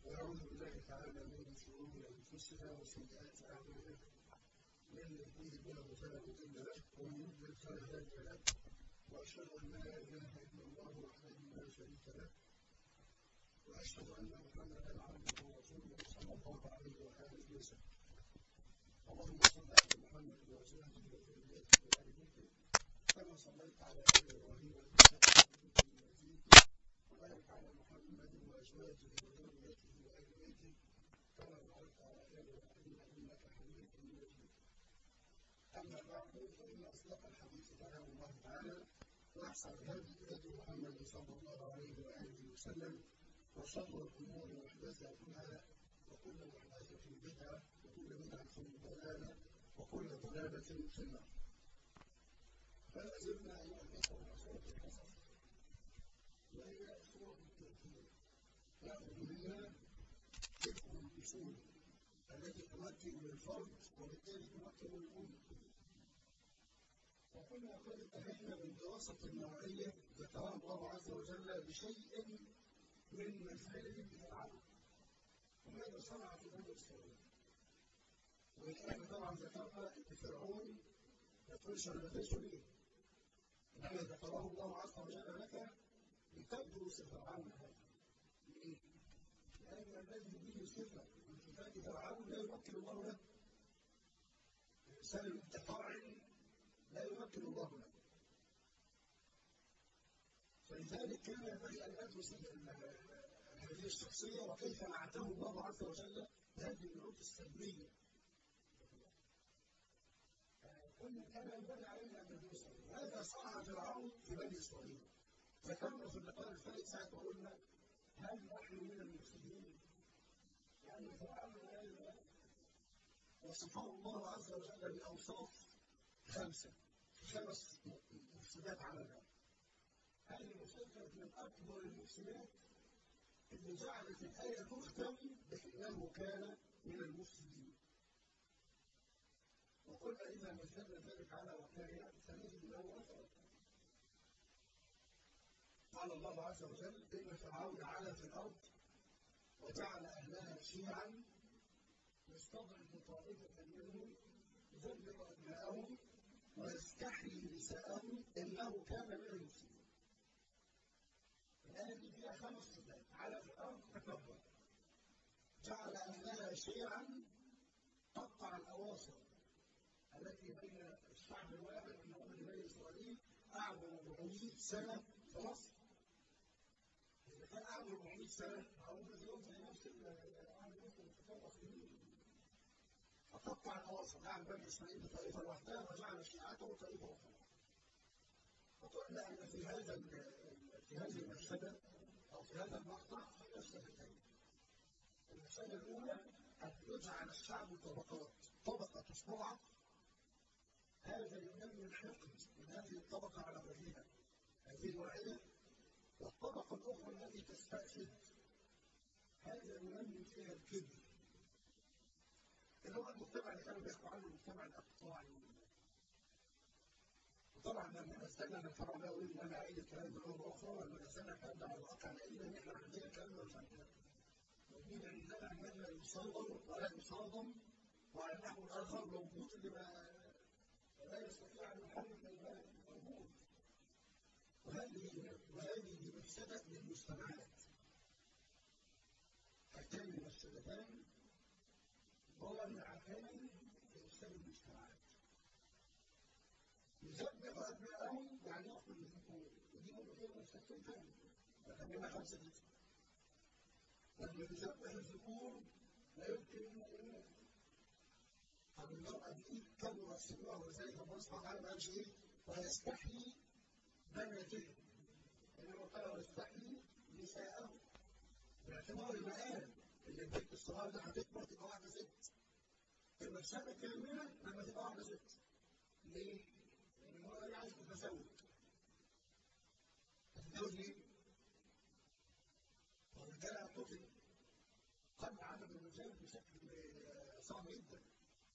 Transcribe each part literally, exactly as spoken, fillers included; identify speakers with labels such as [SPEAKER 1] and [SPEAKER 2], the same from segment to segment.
[SPEAKER 1] ونعوذ بالله تعالى من شرور انفسنا وسيئات اعمالنا من يهديه الله فلا مضل له ومن يضلل فلا هادي له واشهد ان لا اله الا الله وحده لا شريك له واشهد ان محمدا عبده ورسوله صلى الله عليه واله وسلم. اللهم صل على محمد وازواجه وذريته وال بيته كما صليت على ال ابراهيم انك حميد مجيد وبارك على محمد وازواجه وذريته وال بيته كما باركت على ال ابراهيم انك حميد مجيد. اما بعد فان اصدق الحديث كلام الله تعالى واحسن الهدي هدي محمد صلى الله عليه واله وسلم وشر الامور محدثاتها وكل محدثه بدعه وكل بدعه ضلاله وكل ضلاله في النار. فلا زلنا ايها الاخوه مع سوره القصص وهي سوره التوحيد ناخذ منها ذكر الاصول التي تمكن للفرد وبالتالي تمكن للامه. وكنا قد انتهينا من دراسه نوعيه ذكرها الله عز وجل بشيء من مسائل فرعون وماذا صنع في بني اسرائيل. والان طبعا ذكرنا ان فرعون ما تقولش انا بدرسه ليه؟ انما ذكره الله عز وجل لك لتدرس فرعون هذا. ليه؟ لان الذي به صفه من صفات فرعون لا يمكن الله له. الانسان المتفرع لا يمكن الله له. فلذلك كان ينبغي ان ندرس هذه الشخصيه وكيف نعته الله عز وجل بهذه النعوت السلبيه. كان ينبغي علينا ان ندرسه. هذا صنع فرعون في بني اسرائيل. ذكرنا في اللقاء الفائت ساعه وقلنا هل نحن من المفسدين؟ لان فرعون هذا وصفه الله عز وجل باوصاف خمسه في خمس مفسدات عملها. هذه المفسده من اكبر المفسدات اللي جعلت الايه تختم بانه كان من المفسدين. وقلنا اذا مثلنا ذلك على واقعنا سنجد له اثرا. قال الله عز وجل ان فرعون علا في الارض وجعل اهلها شيعا يستضعف طائفه منهم يذبح ابناءهم ويستحيي نساءهم انه كان من المفسدين. الآية دي فيها خمس صفات. على في الأرض تكبر، جعل أهلها شيعا قطع الأواصر التي بين الشعب الواحد من هم بني إسرائيل أعظم أربعمائة سنة في مصر. إذا كان أعظم أربعمائة سنة أو مليون زي نفس العام ممكن تتفرق سنين. فقطع الأواصر جعل بني إسرائيل بطائفة لوحدها وجعل شيعته طائفة أخرى. وقلنا أن في هذا في هذه المفسدة أو في هذا المقطع مفسدتين. المفسدة الأولى أن يجعل الشعب طبقات، طبقة تستضعف هذا ينمي الحقد من هذه الطبقة على غيرها، هذه الواحدة، والطبقة الأخرى التي تستأسد هذا ينمي فيها الكبر. اللي هو المجتمع اللي كانوا بيحكوا عنه المجتمع الأقطاعي. وطبعا لما نستنى ان الفرع ده يقول ان انا عايز الكلام ده مره اخرى لما نستنى الكلام ده على الواقع نلاقي ان احنا عندنا الكلام ده مش عندنا. موجود عندنا عندنا يصادم ولا يصادم وعلى النحو الاخر موجود اللي لا يستطيع ان يحرك البلد موجود. وهذه وهذه مفسده للمجتمعات. هاتان المفسدتان ضارعتان لافساد المجتمعات. يذبح أبناءهم يعني يقتل الذكور ودي برضه فيها مفسدتين تاني. فخلينا خمسة دي. لما يذبح الذكور لا يمكن أن يؤمن. طب المرأة دي كبرت سنها ولذلك الله سبحانه وتعالى ما قالش إيه؟ ويستحيي بناته. إنما قال ويستحيي نساءهم. باعتبار المآل إن البنت الصغيرة دي هتكبر تبقى واحدة ست. المفسدة كاملة لما تبقى واحدة ست. ليه؟ المرأة دي عايزة تتزوج. تتزوج ليه؟ والرجالة هتقتل. قل عدد الرجال بشكل صعب جدا.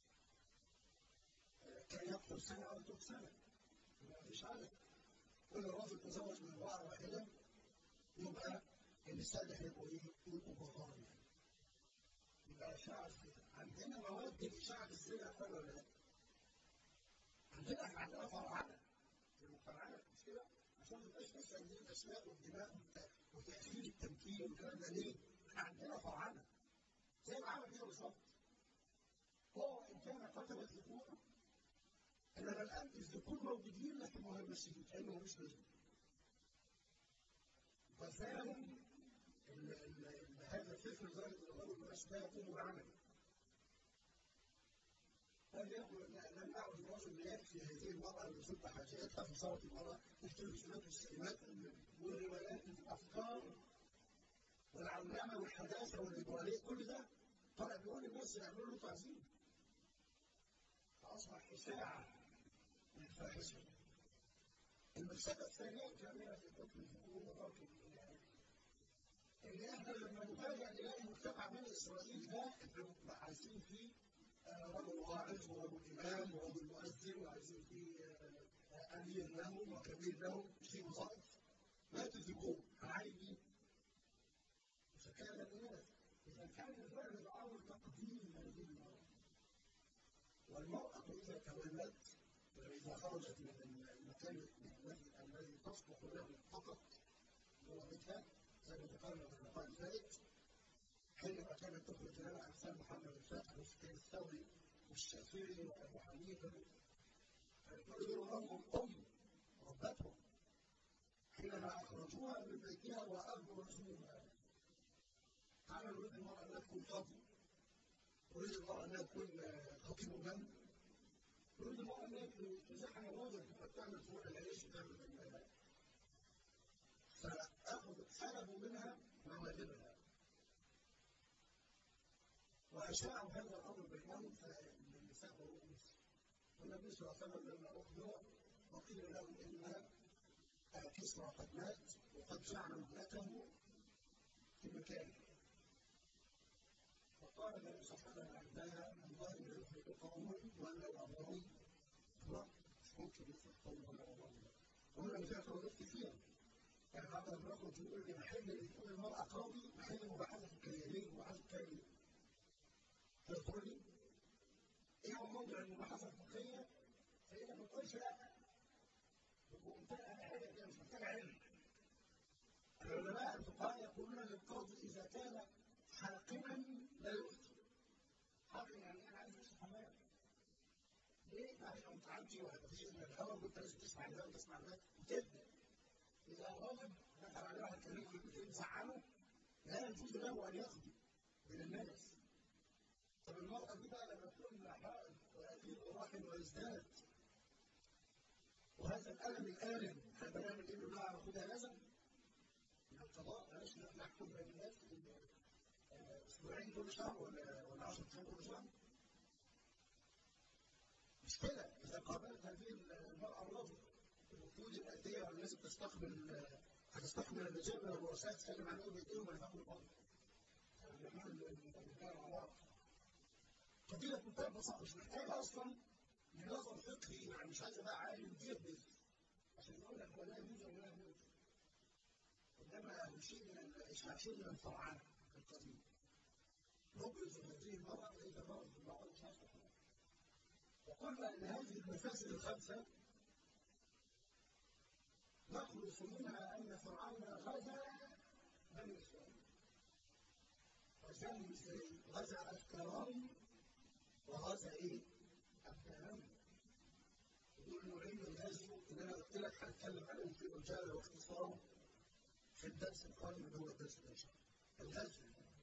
[SPEAKER 1] كان يقتل سنة أو يقتل سنة. ما فيش عدد. كل راجل تزوج من امرأة واحدة يبقى النساء اللي هيبقوا إيه؟ يبقوا بطارية. يبقى اشعه الزنا. عندنا مواد لاشعه الزنا ولا لا؟ عندنا احنا عندنا فرعنه في المجتمعات مش كده؟ عشان ما تبقاش لسه دي الاسماء والدماء وتاخير التمكين والكلام ده ليه؟ احنا عندنا فرعنه زي ما عمل كده بالظبط. هو ان كان قتل الذكور انما الان الذكور موجودين لكن مهمشين كانه مش نجم. وفاهم هذا الفكر لدرجه ان الله ما لا يكون بعمل. لم يكن لم يعد الرجل يكفي هذه المراه ان تسد حاجاتها في صوت المراه التلفزيونات والسينمات والروايات الافكار والعلامه والحداثه والليبراليه كل ده طلع بيقول الناس يعملوا له تعظيم. فاصبح اشاعه للفاحشه. المسألة الثانية كاملة في حكم الذكور وترك الإناث. إن إحنا لما نفاجأ نلاقي مجتمع بني إسرائيل ده إحنا عايزين فيه رجل واعظ ورجل إمام ورجل مؤذن وعايزين فيه أمير لهم وكبير لهم في وظائف. مات الذكور عادي فكان الإناث. إذا كان الفعل الأمر تقديم هذه المرأة. والمرأة إذا تولت وإذا خرجت من المكان الذي تصلح له فقط هو بيتها زي ما ذكرنا في اللقاء الفائت حينما كانت تخرج لنا أمثال محمد الفاتح وسفيان الثوري والشافعي وأبو حنيفة كل دول هم الأم ربتهم حينما أخرجوها من بيتها وأبرزوها. أنا أريد المرأة أن تكون قاضي، أريد المرأة أن تكون خطيب جنب، أريد المرأة أن تزاح نماذج وتعمل فوق العيش وتعمل المال. فأخذ سلبوا منها مواهبها وأشاعوا هذا الأمر بينهم فالنساء رؤوس. والنبي صلى الله عليه وسلم لما أخبر وقيل له إن كسرى قد مات وقد جعل ابنته في مكانه. فقال النبي صلى الله عليه وسلم عندها الله يهلك قوم ولوا أمرهم مش ممكن يفلح قوم ولا أمرهم. وهنا فيها فوائد كثيرة. يعني بعض الرجل يقول لي محل يكون المرأة قاضي محل مباحثة الكيانين ومباحثة الكيانين. فيقول لي إيه هو موضوع المباحثة الفقهية؟ فإذا ما تقولش لا. بمنتهى الحاجة كده مش محتاج علم. العلماء الفقهاء يقولون للقاضي إذا كان حاكما لا يفتي. حاكم يعني أنا عايز أمشي حمام. ليه؟ عشان متعدي ومفيش إلا الهواء وأنت لازم تسمع ده وتسمع ده وتبدأ. إذا الراجل دخل على واحد كلمه كلمتين زعله لا يجوز له أن يقضي من الناس. طب المرأة دي بقى لما تكون حائض ويأتيه الرحم ويزداد وهذا الألم الآلم احنا نعمل إيه بقى ناخدها لازم؟ من القضاء بلاش نحكم بين الناس أسبوعين كل شهر ولا ولا عشرة أيام كل شهر. مش كده إذا قابلت هذه المرأة الرجل الوجود الأدية والناس بتستقبل هتستقبل الرجال من الرؤساء تتكلم عنهم بإيديهم ويفهموا الأمر. قضية منتهى البساطة مش محتاجة أصلا لنظر فقهي يعني مش عايز بقى عالم جدا عشان يقول لك ولا يجوز ولا يجوز. إنما شيء من شيء من الفرعنة القديم. نبرز هذه المرأة إذا مرض المرأة مش عايز تحرك. وقلنا إن هذه المفاسد الخمسة نخلص منها أن فرعون غزا بني إسرائيل. غزاهم إزاي؟ غزا أفكارهم وغزا إيه؟ أفكارهم. ودول نوعين من الغزو اللي أنا قلت لك هنتكلم عنهم في رجالة واختصار في الدرس القادم اللي هو الدرس ده. الغزو.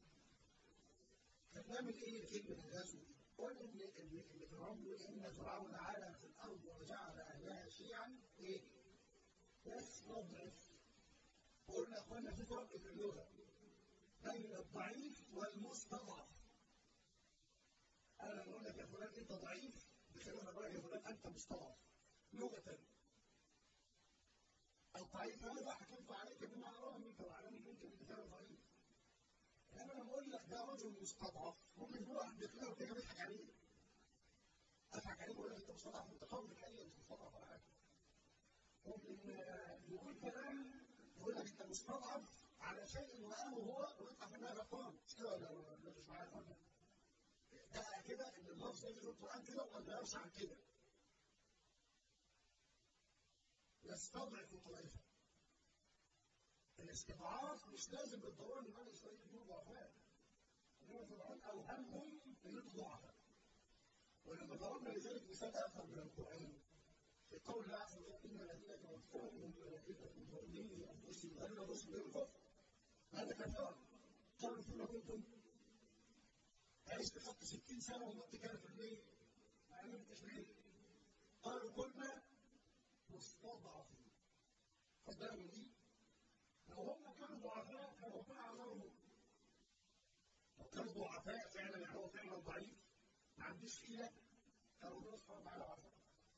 [SPEAKER 1] كان نعمل إيه كلمة الغزو؟ قلنا إن إن فرعون بيقول إن فرعون علا في الأرض وجعل أهلها شيعا إيه؟ يستضعف. قلنا قلنا في فرق في اللغة بين الضعيف والمستضعف. أنا لما أقول لك يا فلان أنت ضعيف بخلاف أنا بقول لك يا فلان أنت مستضعف لغة. الضعيف هذا حكمت عليك بما أراه منك وأعلم منك أنك أنت ضعيف. إنما لما أقول لك ده رجل مستضعف ممكن يكون واحد بيقول كده بيضحك عليه. أضحك عليه وأقول لك أنت مستضعف أنت قوي الحقيقة مش مستضعف ولا حاجة. ممكن يقول كلام يقول لك أنت مستضعف على شيء رآه هو ويطلع في النهاية غلطان. مش كده ولا مش معايا خالص؟ كده ان اللفظ يجي في القران كده وما يغيرش عن كده. يستضعف طائفه. الاستضعاف مش لازم بالضروره ان بني اسرائيل يكونوا ضعفاء. انما فرعون اوهمهم انهم ضعفاء. ولما ضربنا لذلك مثال اخر من القران في قول الله عز وجل ان الذين توفاهم الملائكه ظالمي انفسهم قالوا الرسل بالكفر. هذا كفار. قالوا فيما كنتم عشت خدت ستين سنه ومت كام في المية؟ اقل من تشريع. قالوا كنا مستضعفين. خد بالك من دي؟ لو هم كانوا ضعفاء كانوا ربنا عذرهم. لو كانوا ضعفاء فعلا يعني هو فعلا ضعيف ما عندوش حيله كان ربنا سبحانه وتعالى عذره.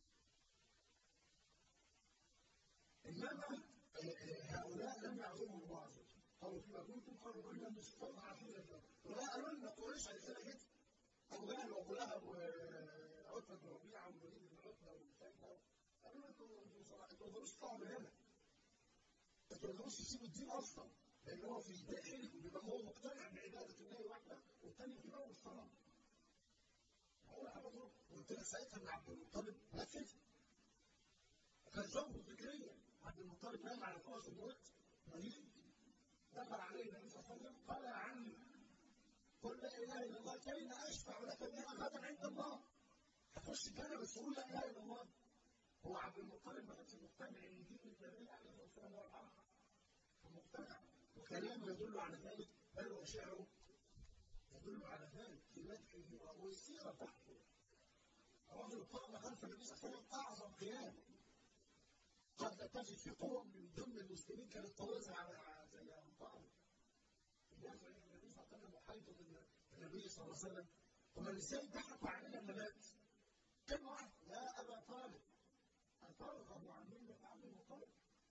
[SPEAKER 1] انما هؤلاء لم يعذرهم الله عز وجل. قالوا فيما كنتم قالوا كنا مستضعفين في الارض. ولا قالوا لنا قريش على كده كده. ابو جهل وابو لهب وعتبه بن ربيعه والوليد بن عتبه وشيبه قالوا لنا انتوا انتوا ما تقدروش تطلعوا من هنا. ما تقدروش تسيبوا الدين اصلا. لان هو في داخلكم بيبقى هو مقتنع بعباده الله وحده والثاني في جو الصلاه. اول حاجه دول قلت لك ساعتها ان عبد المطلب نفذ. كان زوجه فكريا. عبد المطلب نام على فراش الموت مريض. دخل عليه النبي صلى الله عليه وسلم قال يا عمي قل لا اله الا الله كلمه اشفع لك بها غدا عند الله. هتخش الجنه بس قول لا اله الا الله. هو عبد المطلب ما كانش مقتنع ان دين النبي عليه الصلاه والسلام هو الحق. مقتنع وكلامه يدل على ذلك بل وشعره يدل على ذلك في مدحه والسيره بتاعته. الرجل قام خلف النبي صلى الله عليه وسلم اعظم قيام. قد تجد في قوم من ضمن المسلمين كانت طوازن على زي انطار. الناس النبي صلى الله عليه وسلم وحيطه النبي صلى الله عليه وسلم ومن ازاي ضحكوا علينا لما مات. كم واحد يا ابا طالب أترغب عن ملة عبد المطلب؟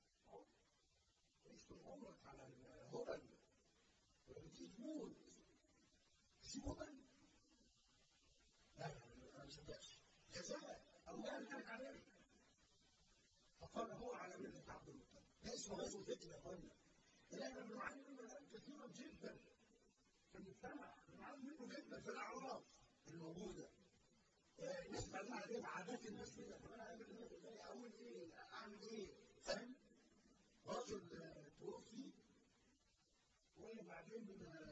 [SPEAKER 1] عشت عمرك على الهبل ولما تموت تسيب هبل؟ لا أنا ما صدقش. جزاء الله اللي كانت عليه. فقال هو على ملة عبد المطلب. ده اسمه غزو فتنة يا اخوانا. احنا بنعاني منه الان كثيرا جدا في المجتمع، بنعاني منه جدا في الاعراف الموجوده. الناس بقى عليها عادات الناس كده، طب انا اعمل ايه؟ ازاي اقول ايه؟ اعمل ايه؟ فاهم؟ رجل توفي وبعدين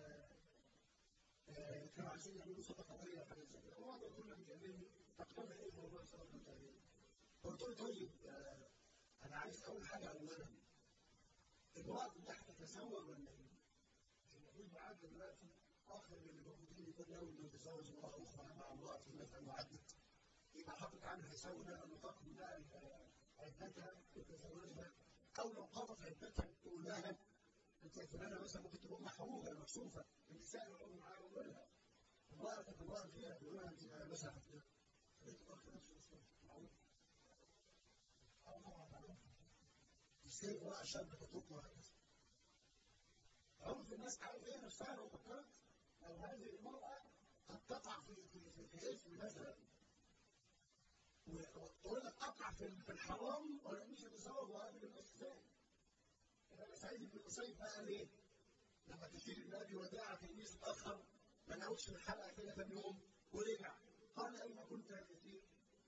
[SPEAKER 1] كانوا عايزين يعملوا صدقه طريه ولا حاجه زي كده، وواحد كنا بيكلمني تقترح ايه موضوع الصدقه الطريه؟ قلت له طيب انا عايز اول حاجه اولا المرأة تحت تتزوج ولا ايه؟ المفروض معاك دلوقتي اخر من اللي موجودين يكون ناوي انه يتزوج امرأة اخرى مع امرأة مثلا وعدت. يبقى حاطط عنها هيساوي لها نطاق من عدتها وتزوجها، او لو قضت عدتها تقول لها انت فلانه مثلا ممكن تكون محروقه مكشوفه النساء يقعدوا معاها ويقول لها امرأة تتبرع فيها تقول لها انت مثلا قالت له اخر نفس الاسلام معروف. اه طبعا معروف. ازاي امرأة شابة تتركها هكذا؟ عرف الناس عارف ايه نفسها لو فكرت لو هذه المرأة قد تقع في في في اسم مثلا وتقول لك اقع في الحرام ولا مش هتتزوج وهذه الناس ازاي؟ انا سعيد بن المسيب قال ايه؟ لما كثير من ابي وداع تلميذ اتاخر ما نعودش من الحلقه كده ثاني يوم ورجع قال اين كنت يا كثير؟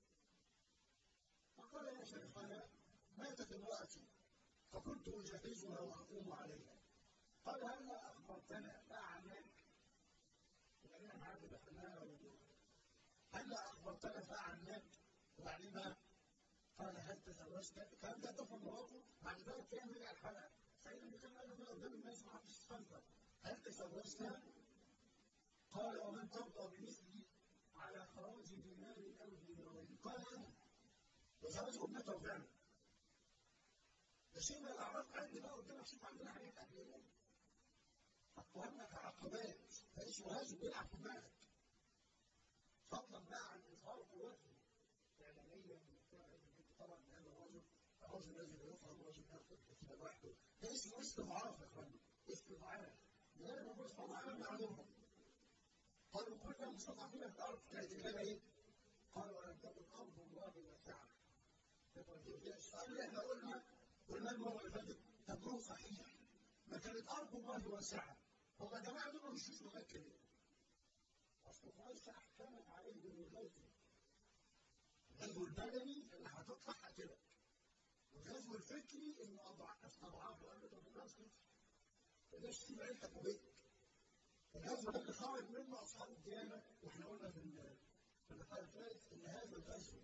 [SPEAKER 1] فقال يا شيخ انا ماتت امرأتي فكنت اجهزها واقوم عليها. قال هلا اخبرتنا لا عنك وبعدين معاك دخلناها وجوها هلا اخبرتنا فعنك وبعدين ما قال هل تزوجت؟ كان ده طفل مراته بعد ذلك كان رجع الحلقه سعيد بن كان قال له قدام الناس ما حدش استنكر هل تزوجت؟ قال ومن ترضى بمثلي على خراج دينار او دينارين؟ قال انا وزوجه ابنته فعلا. ده شيء من الاعراف عندي بقى قدامك شوف عندنا حاجات قبل أقوامك عقبات فإيش وهذا بيلعب في دماغك فضلا بقى عن إظهار قوته إعلاميا طبعا من هذا الرجل الرجل الذي لا يفهم الرجل ياخذ كتيبا لوحده ده اسمه استضعاف يا إخواني استضعاف لأن الرسول صلى الله عليه وسلم علمهم قالوا كنا مستضعفين في الأرض كانت الإجابة إيه؟ قالوا ألم تكن أرض الله واسعة السؤال اللي إحنا قلنا قلنا المرة اللي فاتت تبرو صحيح ما كانت أرض الله واسعة هم يا جماعة دول مش مش ممكن وقريش احكمت عليه بالغزو. الغزو البدني اللي هتطلع هتبقى. والغزو الفكري انه استضعفه قال له طب ما اسكتش. بلاش تسيب عيلتك وبيتك. الغزو ده اللي خرج منه اصحاب الديانه، واحنا قلنا في في اللقاء الثالث ان هذا الغزو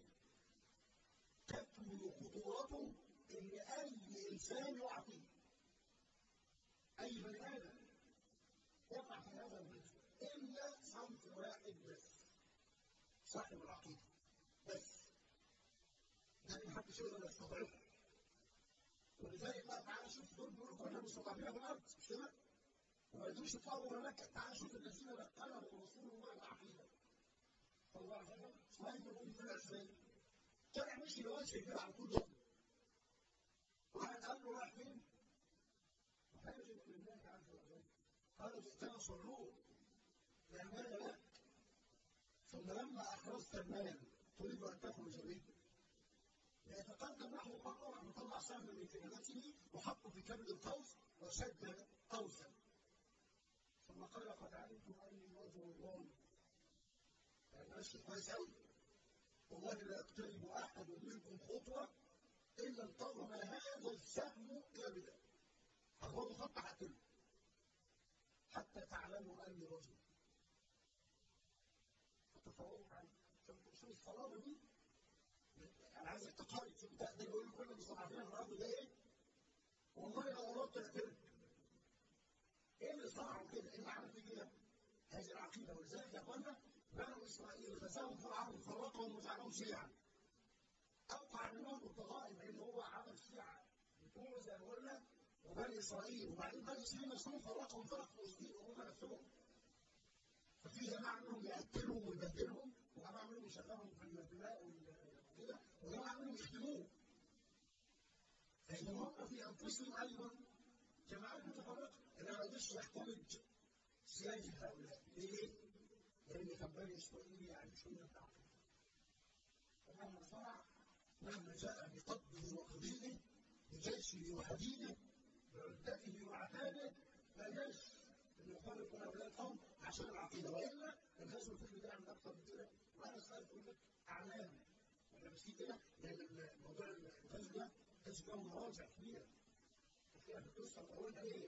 [SPEAKER 1] تكمن خطورته ان اي انسان يقع فيه. اي بني ادم يقع في هذا الغزو الا صنف واحد بس، صاحب العقيده بس. ده اللي محدش يقدر يستضعفه. ولذلك بقى تعالى شوف دول بيقولوا كنا مستضعفين في الارض، مش كده؟ وما يقدروش يطلعوا هناك. تعالى شوف الذين لقنهم رسول الله العقيده صلى الله عليه وسلم. اسماعيل بن طلع ازاي؟ طلع مشي لوجه كده على طول يوم. واحد قال له رايح فين؟ وحاجه لله عز وجل. قال جئتنا صلوه يعني ماذا لك؟ ثم لما اخرجت المال تريد ان تخرج به يتقدم نحو قطر وطلع سهم من كلمته وحطه في كبد القوس وشد قوسا. ثم قال قد علمت اني وجه الله. يعني ماشي كويس قوي. والله لا يقترب احد منكم خطوه الا انتظم هذا السهم كبدا. هو خط حاكم حتى تعلموا اني رجل. فتفوقوا عنه. شوف الصلاه دي. انا عايزك تقارن. شوف ده ده بيقول كل المستضعفين في الارض ده ايه؟ والله لو اردت اعترف. ايه اللي صنعوا كده؟ ايه اللي عمل فيه كده؟ هذه العقيده. ولذلك يا اخوانا بنو اسرائيل غزاهم فرعون فرقهم وجعلهم شيعا. اوقع منهم الضغائن لان هو عمل شيعه بتوع زي ما قلنا وبني اسرائيل. وبعدين بني اسرائيل نفسهم فرقهم فرق مسلمين وهم نفسهم. ففي جماعه منهم يقتلهم ويبدلهم، وجماعه منهم يشغلهم في البلاء وكده، وجماعه منهم يخدموه. فإذا هم في أنفسهم أيضا جماعات متفرقة. أنا ما قدرش يحتمل سياسة هؤلاء. ليه؟ لأن كان بني إسرائيل يعني شوية تعقيد. فمهما صنع، مهما جاء بقبضه وقضيئه، بجيشه وحديده، بعدته وعتاده، ما جاش إنه يفرق بين هؤلاء القوم عشان العقيدة. وإلا الغزو الفكري ده من أكثر من كده. وأنا سألت لك أعلام. وأنا مش كده لأن موضوع الغزو ده غزو له مراجع كبيرة. وفيها في القصة الأولى إيه؟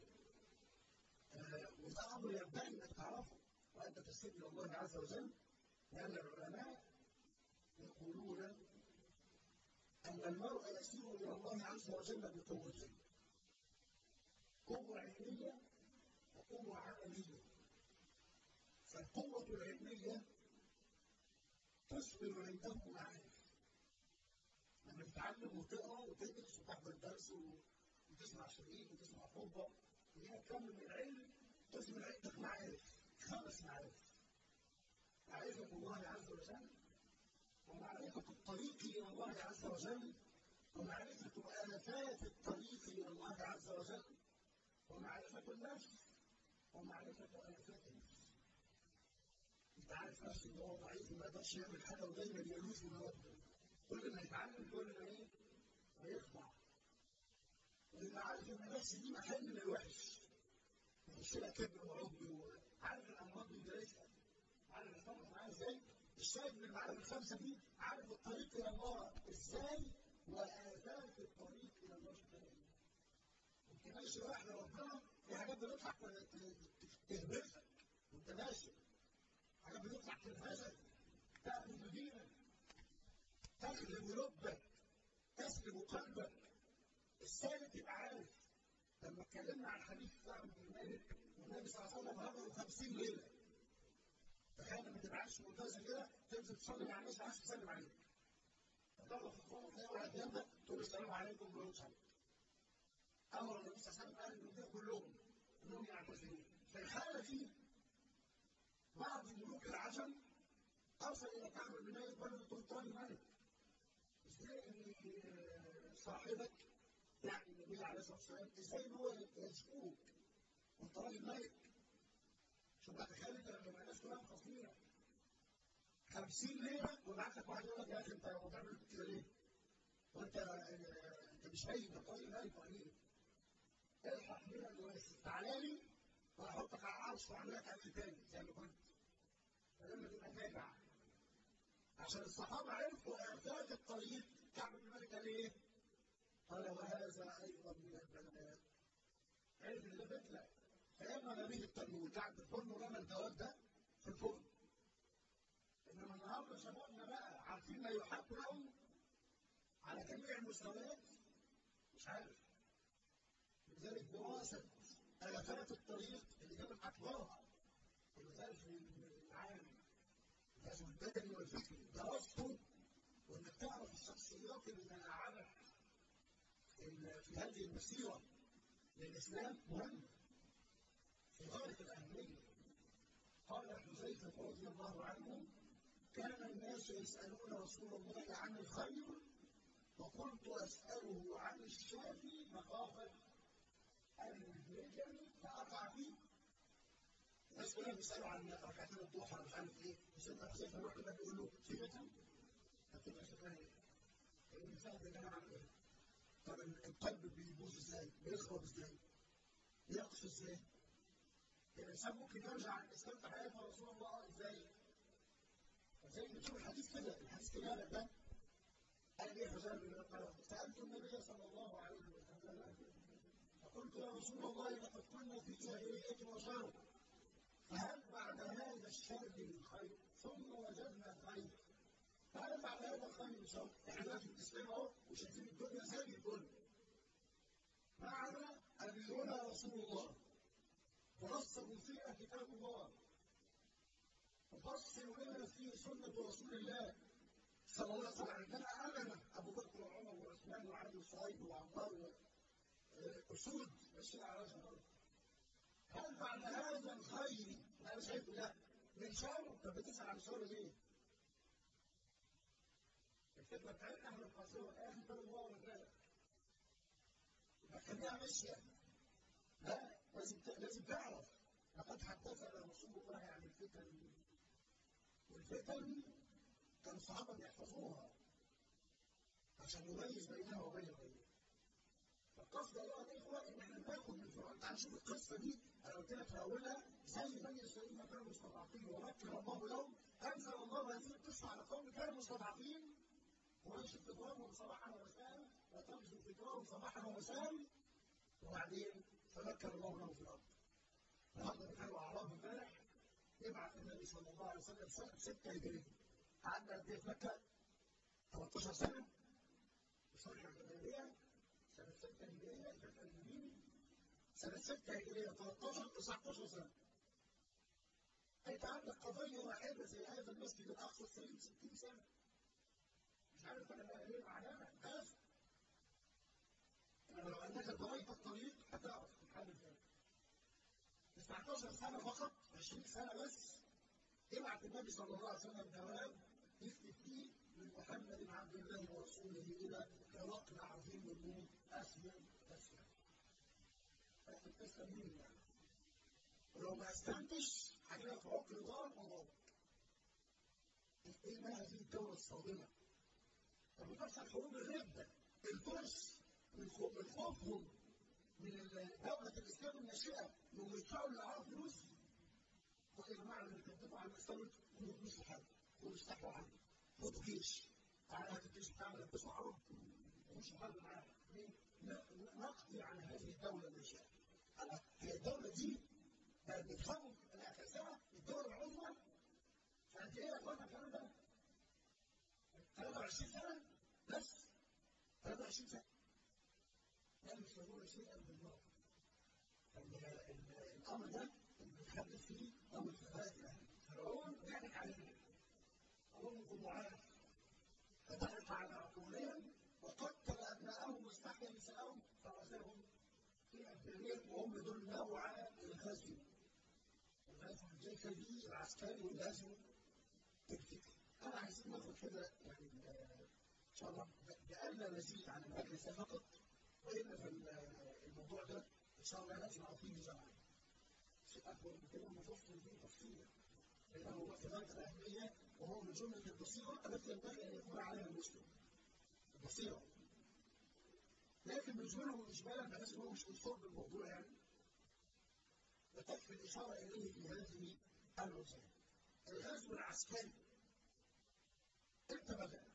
[SPEAKER 1] وده أمر ينبغي إنك تعرفه وأنت تستجيب إلى الله عز وجل. لأن العلماء يقولون أن المرء يسير إلى الله عز وجل بقوتين: قوة علمية وقوة عملية. فالقوة العلمية تصبر عنده معارف. لما تتعلم وتقرا وتدرس وتحضر درس وتسمع شريط وتسمع خطبة وهي تكمل من العلم، تصبر عندك معارف. خمس معارف: معرفة الله عز وجل، ومعرفة الطريق إلى الله عز وجل، ومعرفة آفات الطريق إلى الله عز وجل، ومعرفة النفس، ومعرفة آفات النفس. أنت عارف نفسه إن هو ضعيف وما يقدرش يعمل حاجة ودايما يلوث من ربه. كل ما يتعلم كل ما إيه؟ هيخضع. لأن عارف إن النفس دي محل للوحش. مش لها كبر وعجب، عارف الأمراض بيدرسها. عارف الصبر معاه إزاي؟ الشاهد من المعارف الخمسة دي عارف الطريق إلى الله إزاي وآفات الطريق إلى الله سبحانه. أنت ماشي رايح لربنا في حاجات بتطلع تهبطك وأنت ماشي. حاجات بتطلع تنهزك، تأخذ دينك، تغلب لبك، تسلب قلبك. الثالث يبقى عارف. لما اتكلمنا عن حديث كعب بن مالك والنبي صلى الله عليه وسلم هاجروا خمسين ليلة. تخيل ما تبقاش ملتزم كده تنزل تصلي مع الناس عايز تسلم عليك. تطلع في الصلاة تلاقي واحد جنبك تقول السلام عليكم ورحمة الله. أمر النبي صلى الله عليه وسلم قال للمؤمنين كلهم إنهم يعتزلون. في الحالة دي بعض ملوك العجم أرسل إلى كعب بن مالك برضه سلطان الملك. إزاي إن صاحبك يعني النبي عليه الصلاة والسلام إزاي هو يشكوك وأنت راجل ملك؟ شوف بقى تخيل أنت لما الناس كلها مخاصمينك خمسين ليلة ويبعت لك واحد يقول لك يا أخي أنت بتعمل كده ليه؟ وأنت أنت مش باين أنت راجل ملك وأمير. الحق بينا دلوقتي تعالى لي وأحطك على العرش وأعمل لك أكل تاني زي ما كنت.
[SPEAKER 2] فلما تبقى تابع عشان الصحابة عرفوا آفات الطريق. كعب بن مالك قال إيه؟ قال وهذا أيضا من البلاء. عرف إن ده فتلة فيمنع به التنور. كعب الفرن ورمى الجواب ده في الفرن. إنما النهارده شبابنا بقى عارفين ما يحب لهم على جميع المستويات مش عارف. لذلك دراسة آفات الطريق اللي جابت أكبرها ولذلك العالم لازم البدني والفكري دراسته وإنك تعرف الشخصيات اللي تلاعبت في هذه المسيرة للإسلام مهم في غاية الأهمية. قال حذيفة رضي الله عنه كان الناس يسألون رسول الله عن الخير وكنت أسأله عن الشافي مخافة أن يدركني فأقع فيه. الناس كلها بيسألوا عن ركعتين الضحى مش عارف إيه، وسيدنا حذيفة يروح كده بيقول له في بيتها؟ هتبقى شكلها إيه؟ الإنسان ده كان عامل إيه؟ طب القلب بيبوظ إزاي؟ بيخرب إزاي؟ بيقف إزاي؟ الإنسان ممكن يرجع عن الإسلام في حياته رسول الله إزاي؟ زي ما تشوف الحديث كده، الحديث كده ده قال لي حذيفة بن اليمان سألت النبي صلى الله عليه وسلم فقلت يا رسول الله لقد كنا في جاهلية وشر فهل بعد هذا الشر من خير؟ ثم وجدنا خير فهل بعد هذا الخير من شر؟ احنا دلوقتي في الإسلام أهو وشايفين الدنيا زي الفل. معنا أبينا رسول الله ونصب فينا كتاب الله وفصل لنا فيه سنة رسول الله صلى الله عليه وسلم. عندنا أمنة أبو بكر وعمر وعثمان وعلي وصهيب وعمار وأسود ماشيين على وجه الأرض. هل بعد هذا الخير أنا شايف لا من شر؟ طب بتسأل عن شر ليه؟ الفتنة بتاعتنا احنا القاصرة يا أخي كتاب الله والرجالة خليها ماشية. لا لازم لازم تعرف لقد حدثنا رسول الله عن الفتن والفتن كان الصحابة بيحفظوها عشان يميز بينها وبين غيرها. فالقصد أيها الإخوة إن احنا ناخد من فرعون. تعال نشوف القصة دي أنا قلت لك في أولها زي بني إسرائيل ما كانوا مستضعفين ومكر الله لهم أنزل الله هذه القصة على قوم كانوا مستضعفين ويمشي فكرهم صباحا ومساء وتمشي فكرهم صباحا ومساء وبعدين فمكر الله لهم في الأرض. النهارده كانوا أعراب امبارح يبعث النبي صلى الله عليه وسلم سنة ستة هجرية. قعدنا قد إيه في مكة؟ ثلاثة عشر سنة. صلح الحديبية سنة ستة هجرية كانت المدينة سنة ستة هجرية ثلاثة عشر تسعة عشر سنة. أنت عندك قضية واحدة زي هذا المسجد الأقصى السليم ستين سنة. مش عارف أنا بقى ليه معناها بس لو أنك ضريت الطريق هتعرف تتحدث عنه. تسعة عشر سنة فقط عشرين سنة بس يبعث النبي صلى الله عليه وسلم جواب يكتب فيه من محمد عبد الله ورسوله إلى هرقل عظيم الروم أسلم أسلم. أسلم مين يعني؟ ولو ما أسلمتش هتلاقي في عقل ضار وضار. إيه ما هذه الدولة الصادمة؟ طب بتحصل حروب الردة الفرس من خوفهم من دولة الإسلام الناشئة لما يدفعوا للعرب فلوس. قال يا جماعة اللي بتدفعوا على الإسلام خدوا فلوس لحد خدوا استحوا عنه خدوا جيش تعالى هات الجيش بتاعنا لبسوا عرب ومش حرب معاهم. نقضي على هذه الدولة الناشئة. هي الدولة دي بتخوف الأساسية الدولة العظمى فأنت إيه يا أخوانا الكلام ده؟ ثلاثة وعشرين سنة بس ثلاثة وعشرين سنة لا يشعرون شيئا بالنار. الأمر ده اللي بنتحدث فيه أمر فائدة. فرعون ضحك علينا. فرعون خدوعات. فضحك على عقولهم وقتل أبناءهم واستحيا نساءهم فرزاهم في أبنائهم وهم دول نوع الغزو. الغزو الجسدي العسكري والغزو التكتيكي. أنا عايزين ناخد كده يعني إن شاء الله بألا نزيد عن المجلس فقط. وإن في الموضوع ده إن شاء الله نسمع فيه جمعا. شيء أكبر من كده نفصل فيه تفصيلا. لأنه في غاية الأهمية وهو من جملة البصيرة التي ينبغي أن يكون عليها المسلم. البصيرة. لكن مجمله وإجمالا بحيث أنه مش مصور بالموضوع يعني. وتكفي الإشارة إليه في هذه الرسالة. الغزو العسكري امتى بدأ؟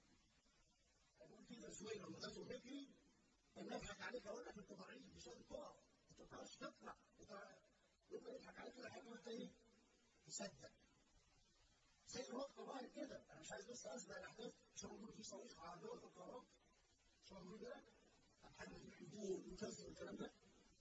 [SPEAKER 2] هنقول في غزوين، لما غزو فكري كان يضحك عليك اقول لك انت ضعيف مش قادر تقف، انت ما بتعرفش تطلع، انت يبقى يضحك عليك كده حاجه وانت ايه؟ تصدق. زي الوقت ظاهر كده، انا مش عايز بس اسمع الاحداث، مش هنقول في صواريخ على دول القرارات، مش هنقول كده، هنحدد الحدود وكذا والكلام ده.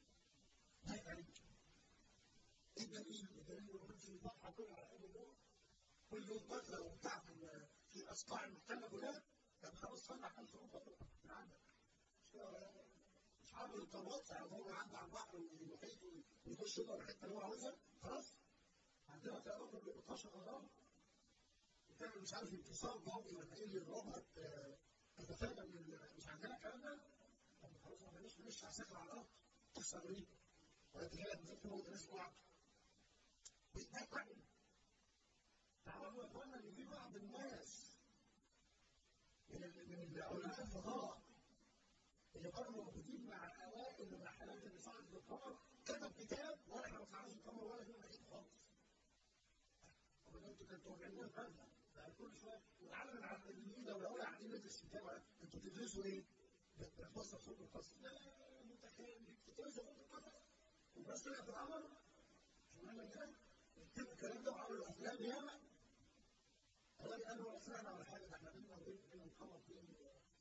[SPEAKER 2] ضحك عليك. ايه الدليل؟ الدليل انه كان في فتحه كلها على قد الدول، كل يوم قتلى وبتاع في اصقاع المحتله كلها، طب خلاص طلع كان في اوروبا من عندك. مش كده ولا لا؟ مش عامل القنوات يعني هو يعدي على البحر والمحيط ويخش يدور الحته اللي هو عاوزها، خلاص؟ عندنا في اوروبا ب اتناشر غرام وتعمل مش عارف انتصار قوي ولا ايه اللي يضربها تتفادى من مش عندنا الكلام ده؟ طب خلاص ما بلاش نمشي عساكر على الارض تخسر ايه؟ ولا تجيلك بالذات تموت ناس بعض. بيتضايق عليه. تعرفوا يا اخوانا ان في بعض الناس من من علماء الفضاء اللي كانوا موجودين مع الاوائل من رحلات اللي صعدت للقمر كتب كتاب ولا احنا ما صعدناش القمر ولا في بعيد خالص. طب انتوا كنتوا علماء فاهمه كل شويه والعالم العلمانيين لو لقوا قاعدين ندرس كتاب انتوا بتدرسوا ايه؟ بتوصف صوت القصر. لا متخيل بتدرسوا صوت القصر وبس طلع في القمر شو معنى كده؟ يكتبوا الكلام ده وعملوا افلام ياما. والله قالوا ولا سمعنا ولا حاجه، ده احنا بينا وبين القمر فين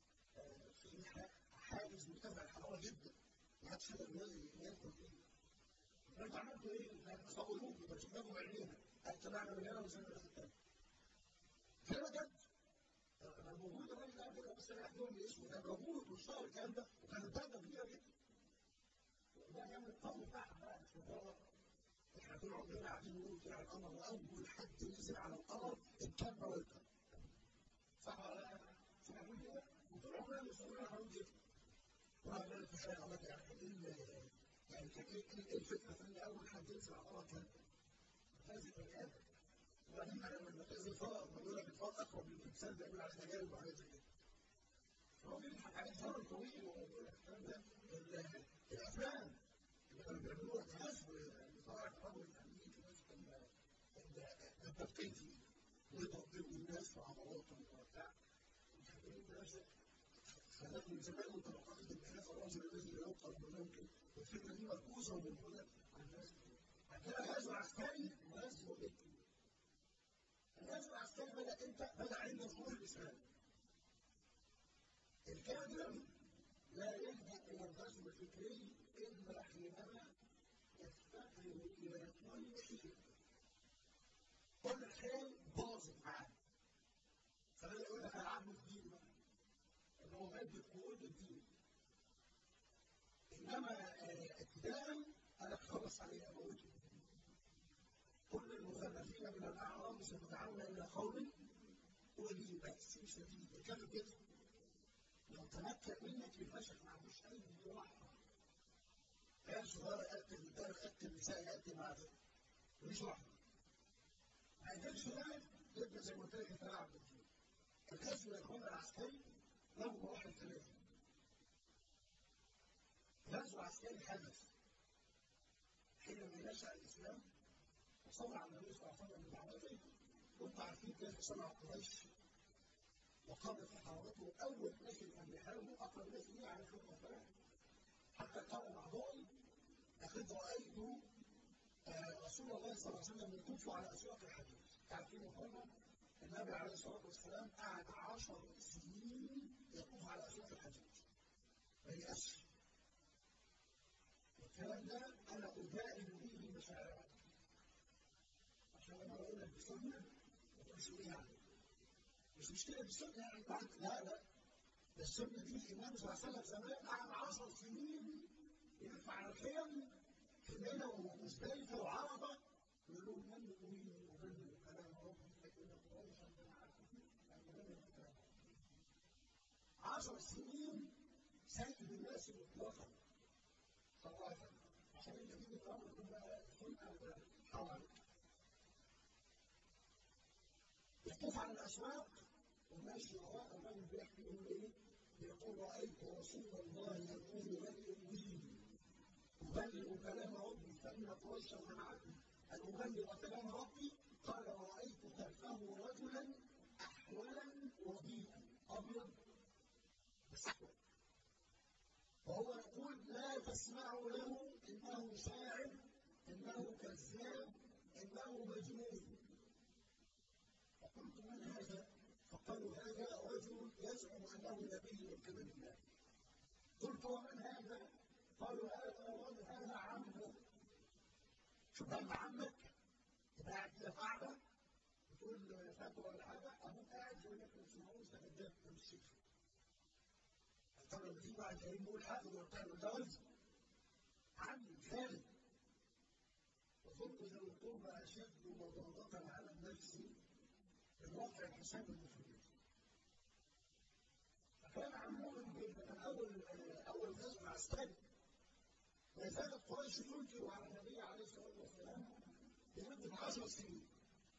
[SPEAKER 2] في حاجز مرتفع الحراره جدا ما حدش يقدر يدخل فيه. انتوا عملتوا ايه؟ تصوروه يبقى شفناكم بعينينا طلعنا من هنا ونزلنا في الثاني. كلام بجد. انا موجود الراجل ده كده بس انا عندهم لي اسمه كان موجود واشتغل الكلام ده وكانت ضربه كبيره جدا. وده كان القوم بتاعها بقى مش مجرد احنا طول عمرنا قاعدين نقول طلع القمر واول حد نزل على القمر الكلب والكلب. صح ولا لا؟ سمعتوا كده؟ وطول عمرنا مصرين على حاجه كده. وانا بقول لك مش عارف يعني ايه يعني كان ايه الفكره في ان اول حد ينزل على القمر كلب؟ هذه البني ادم. وبعدين لما تنزل فضاء بيقول لك الفضاء اقوى من الانسان بيقول على تجارب وحاجات زي كده. هو بيضحك على الزمن طويل والكلام ده الافلام اللي كانوا بيعملوها كهزم لصالح الرجل الامريكي مثلا التفكيكي ويطبقوا الناس في عضلاتهم وبتاع مش عارفين الناس خلاك من زمان وانت معتقد ان هذا الرجل الذي لا يوقف بممكن والفكره دي مركوزه وموجوده على الناس. عندنا غزو عسكري وغزو فكري. الغزو العسكري بدا امتى؟ بدا عند ظهور الاسلام. الكافر لا يلجا الى الغزو الفكري الا حينما يفتقر الى كل شيء. كل حال باظت معاه. فبدا يقول لك انا عبد الدين بقى. ان هو مادة قوة الدين. انما ابتداء انا اتخلص عليه اموته. كل المخلفين من الاعراب ستدعون الى قوم ولي بأس شديد. الكافر كده لو تمكن منك للبشر ما عندوش اي رحمه. عيال صغيره يقتل رجاله يقتل نساء يقتل معاذ مفيش رحمه. ما يقدرش ده يبقى زي ما قلت لك انت عبد الدين. الغزو الاخوان العسكري له مراحل ثلاثه. غزو عسكري حدث حينما نشا الاسلام وصنع النبي صلى الله عليه وسلم بدعوته وانتم عارفين كيف صنع قريش وقام في حارته اول ناس كان بيحاربوا اقرب ناس ليه على خطوه الفلاح. حتى قال بعضهم لقد رايت رسول الله صلى الله عليه وسلم يطوف على اسواق الحديث. تعرفين يا اخوانا النبي عليه الصلاه والسلام قعد عشر سنين يطوف على اسواق الحديث. ما يأسش. والكلام ده انا ادائم به مشاعر. عشان لما بقول لك بسنه ما تقولش ايه يعني؟ مش مشكله بالسنه يعني بعد لا لا. السنه دي النبي صلى الله عليه وسلم زمان قعد عشر سنين يرفع على الخيم في منى ومزدلفه وعرفه يقول لهم من يؤمن وبلغ كلام ربي فإن قريشا من عارفين أن يبلغ كلام ربي. عشر سنين سيد الناس مطلقا صلى الله عليه وسلم عشان انت تيجي تقرا تبقى سنه حواليك. يطوف على الاسواق وماشي وراء الرجل بيحكي يقول ايه؟ يقول رايت رسول الله يقول للامين أبلغ كلام ربي فإن قريشا منعتني أن أبلغ كلام ربي. قال رأيت أحولا وضيئا أبيض بسحوة. وهو يقول لا تسمعوا له إنه شاعر إنه كذاب إنه مجنون. فقلت من هذا؟ فقالوا هذا رجل يزعم أنه نبي من قبل الله. قلت ومن هذا؟ قالوا هذا رجل هذا عمه. شو ده عمك؟ تبقى قاعد كده في قاعدة بتقول فتوى ولا حاجة، أبوك قاعد يقول لك مش معقول ده كذاب ده مش شيخ. طب لما تيجي واحد كريم يقول حاجة وبتاع متجوز عمي خالد. وظن ذوي القربى أشد مضاضة على النفس من رفع الحساب المفروض. فكان عمهم جدا أول أول غزو عسكري. ما زالت قريش تنكر على النبي عليه الصلاة والسلام لمدة عشر سنين.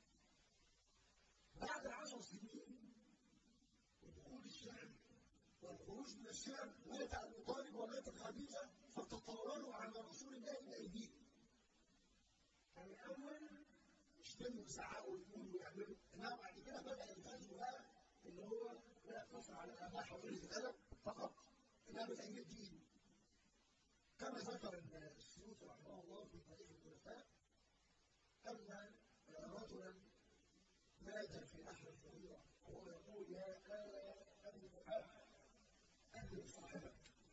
[SPEAKER 2] بعد العشر سنين ودخول الشعب والخروج من الشعب مات أبو طالب وماتت خديجة فتطاولوا على رسول الله بأيديهم. كان الأول يشتموا ويزعقوا ويقولوا ويعملوا، إنما بعد كده بدأ الغزو بقى اللي هو لا يقتصر على الأباحة وقلة الأدب فقط، إنما بتأييد الدين. كما ذكر السيوطي رحمه الله في تاريخ الخلفاء أن رجلا مات في نحر الظهيرة وهو يقول يا آل أبي محمد أهل صاحبك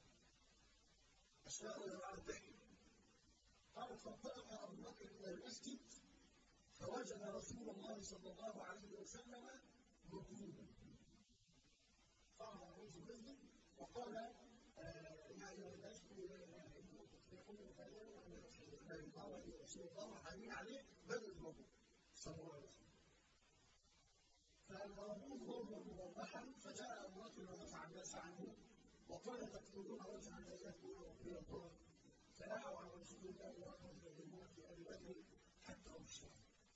[SPEAKER 2] أشياء الأربعين. قال فانطلق أبو بكر إلى المسجد فوجد رسول الله صلى الله عليه وسلم مكتوبا. قام رئيس المسجد وقال يا أيها الناس قولوا لا إله إلا الله تفلحون فلا وأن رسول الله ورسول الله حامين عليه بدل الموضوع صلى الله عليه وسلم. فالموضوع ضربا موضحا فجاء أبو بكر ودفع الناس عنه وقال تقتلون رجلا لا يقول ربي الله فنهوا عن رسول الله وأخذ يهمون في أبي بكر حتى أبشر.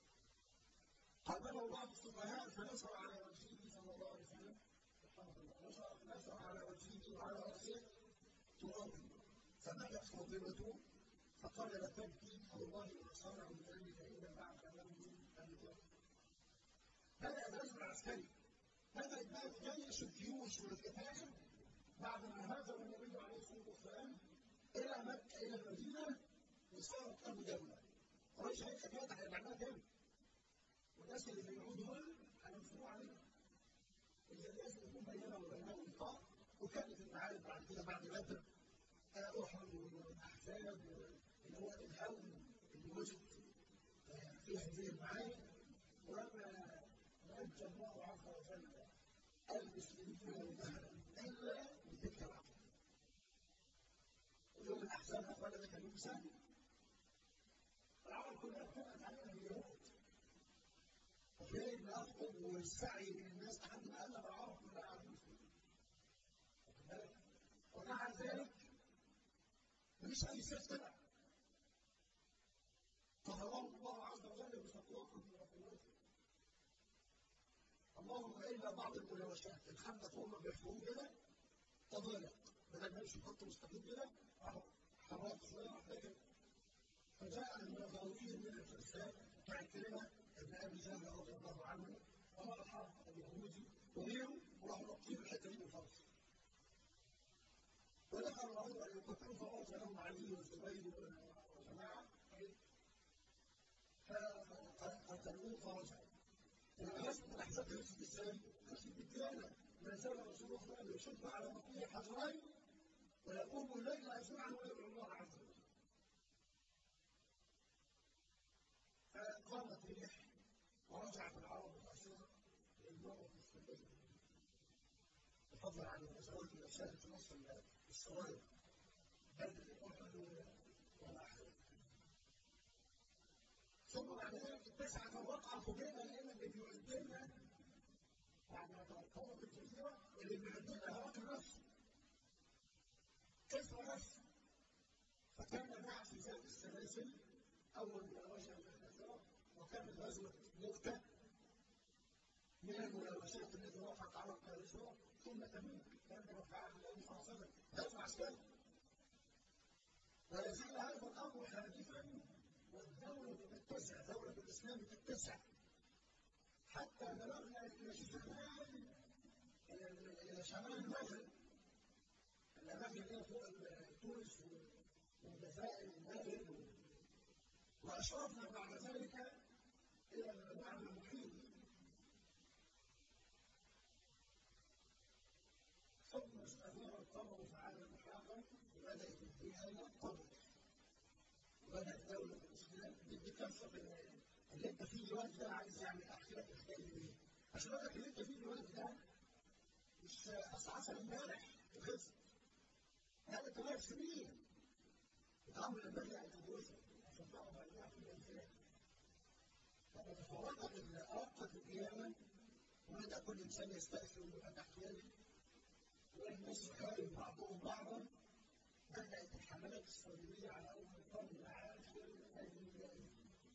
[SPEAKER 2] قابله بعض السفهاء فنصر على وجهه صلى الله عليه وسلم نصر على وجهه وعلى رأسه تراب فبكت فاطمة فقال لا تبكي والله ما صنعوا ذلك إلا بعد موت أبي بكر. بدأ الغزو العسكري، بدأت بقى تجيش الجيوش والكتائب بعد ما هاجر النبي عليه الصلاة والسلام إلى مكة إلى المدينة وصارت أبو دولة. قريش هيك كانت هيبقى تاني. والناس اللي بيعودوا دول هينصروا عليهم. إذا لازم يكون بيننا وبينهم لقاء، وكانت المعارك بعد كده بعد بدر أحد والأحزاب اللي هو الهون اللي وجد في هذه المعارك. ولما نجى الله عز وجل المسلمين والمهلا إلا بتلك العقل. ويوم الأحزاب أخوانا ده كان يوم سهل. العرب كلها كانت علينا اليهود. وفي الأخطب والسعي من الناس لحد ما قلب العرب كلها على المسلمين. ومع ذلك مفيش أي سيف طلع. فهراه الله عز وجل بتقواكم وقوته. اللهم إلا بعض المناوشات الخندق هم بيحفروا كده تضايق بدل ما يمشي خط مستقيم كده راحوا حركوا شوية راح كده. فجاء المغاوير من الفرسان كعكرمة ابن أبي جهل رضي الله عنه ومع الحرب اليهودي وغيره وراحوا نقطين الحتة دي بالفرس. ودخل الله أن يقتلوا فوجد لهم علي والزبير وجماعة فقتلوه فرجعوا. الغزو الأحزاب خلصت ازاي؟ خلصت بالديانة. ما زال رسول الله يشد على بطنه حجرين ويقوم الليل أجمعا ويدعو الله عز وجل. فقامت ريح ورجعت العرب الأسرى للمرة السبعية. بفضل عن الغزوات التي شهدت نصر الصوارم بدر أحد والأحزاب. ثم بعد ذلك اتسعت الواقعة فوجئنا لأن اللي بيعدلنا بعد ما توقفوا في الجزيرة اللي بيعدلنا هواك النصر. كيف نصر؟ فكان مع حزام السلاسل أول مناوشة في الجزيرة وكانت غزوة مؤتة من المناوشات التي وقعت على القاهرة ثم تموت كان رفعها النبي صلى الله عليه وسلم غزو عسكري. ولا زال هذا الأمر حادثا والدولة تتسع، دولة الإسلام تتسع حتى بلغنا إلى شمال إلى شمال المغرب، الأماكن اللي هي فوق تونس والجزائر والمغرب، وأشرفنا بعد ذلك إلى البحر المحيط. ثم استمر القمر في عالم محاقا، وبدأت الديانة تنقض، وبدأت دولة الإسلام. دي كارثة اللي أنت فيه دلوقتي ده. عايز يعني أحكي لك الحكاية دي عشان أقول لك اللي أنت فيه دلوقتي ده مش أصل حصل امبارح وخلص. هذا ثلاث سنين الأمر ينبغي أن تدرسه عشان تعرف أنها في الإنسان. لما تفرقت أوقات القيامة وبدأ كل إنسان يستأثر بفتح يده والناس يحارب بعضهم بعضا، بدأت الحملات الصليبية على أول القرن العاشر الميلادي.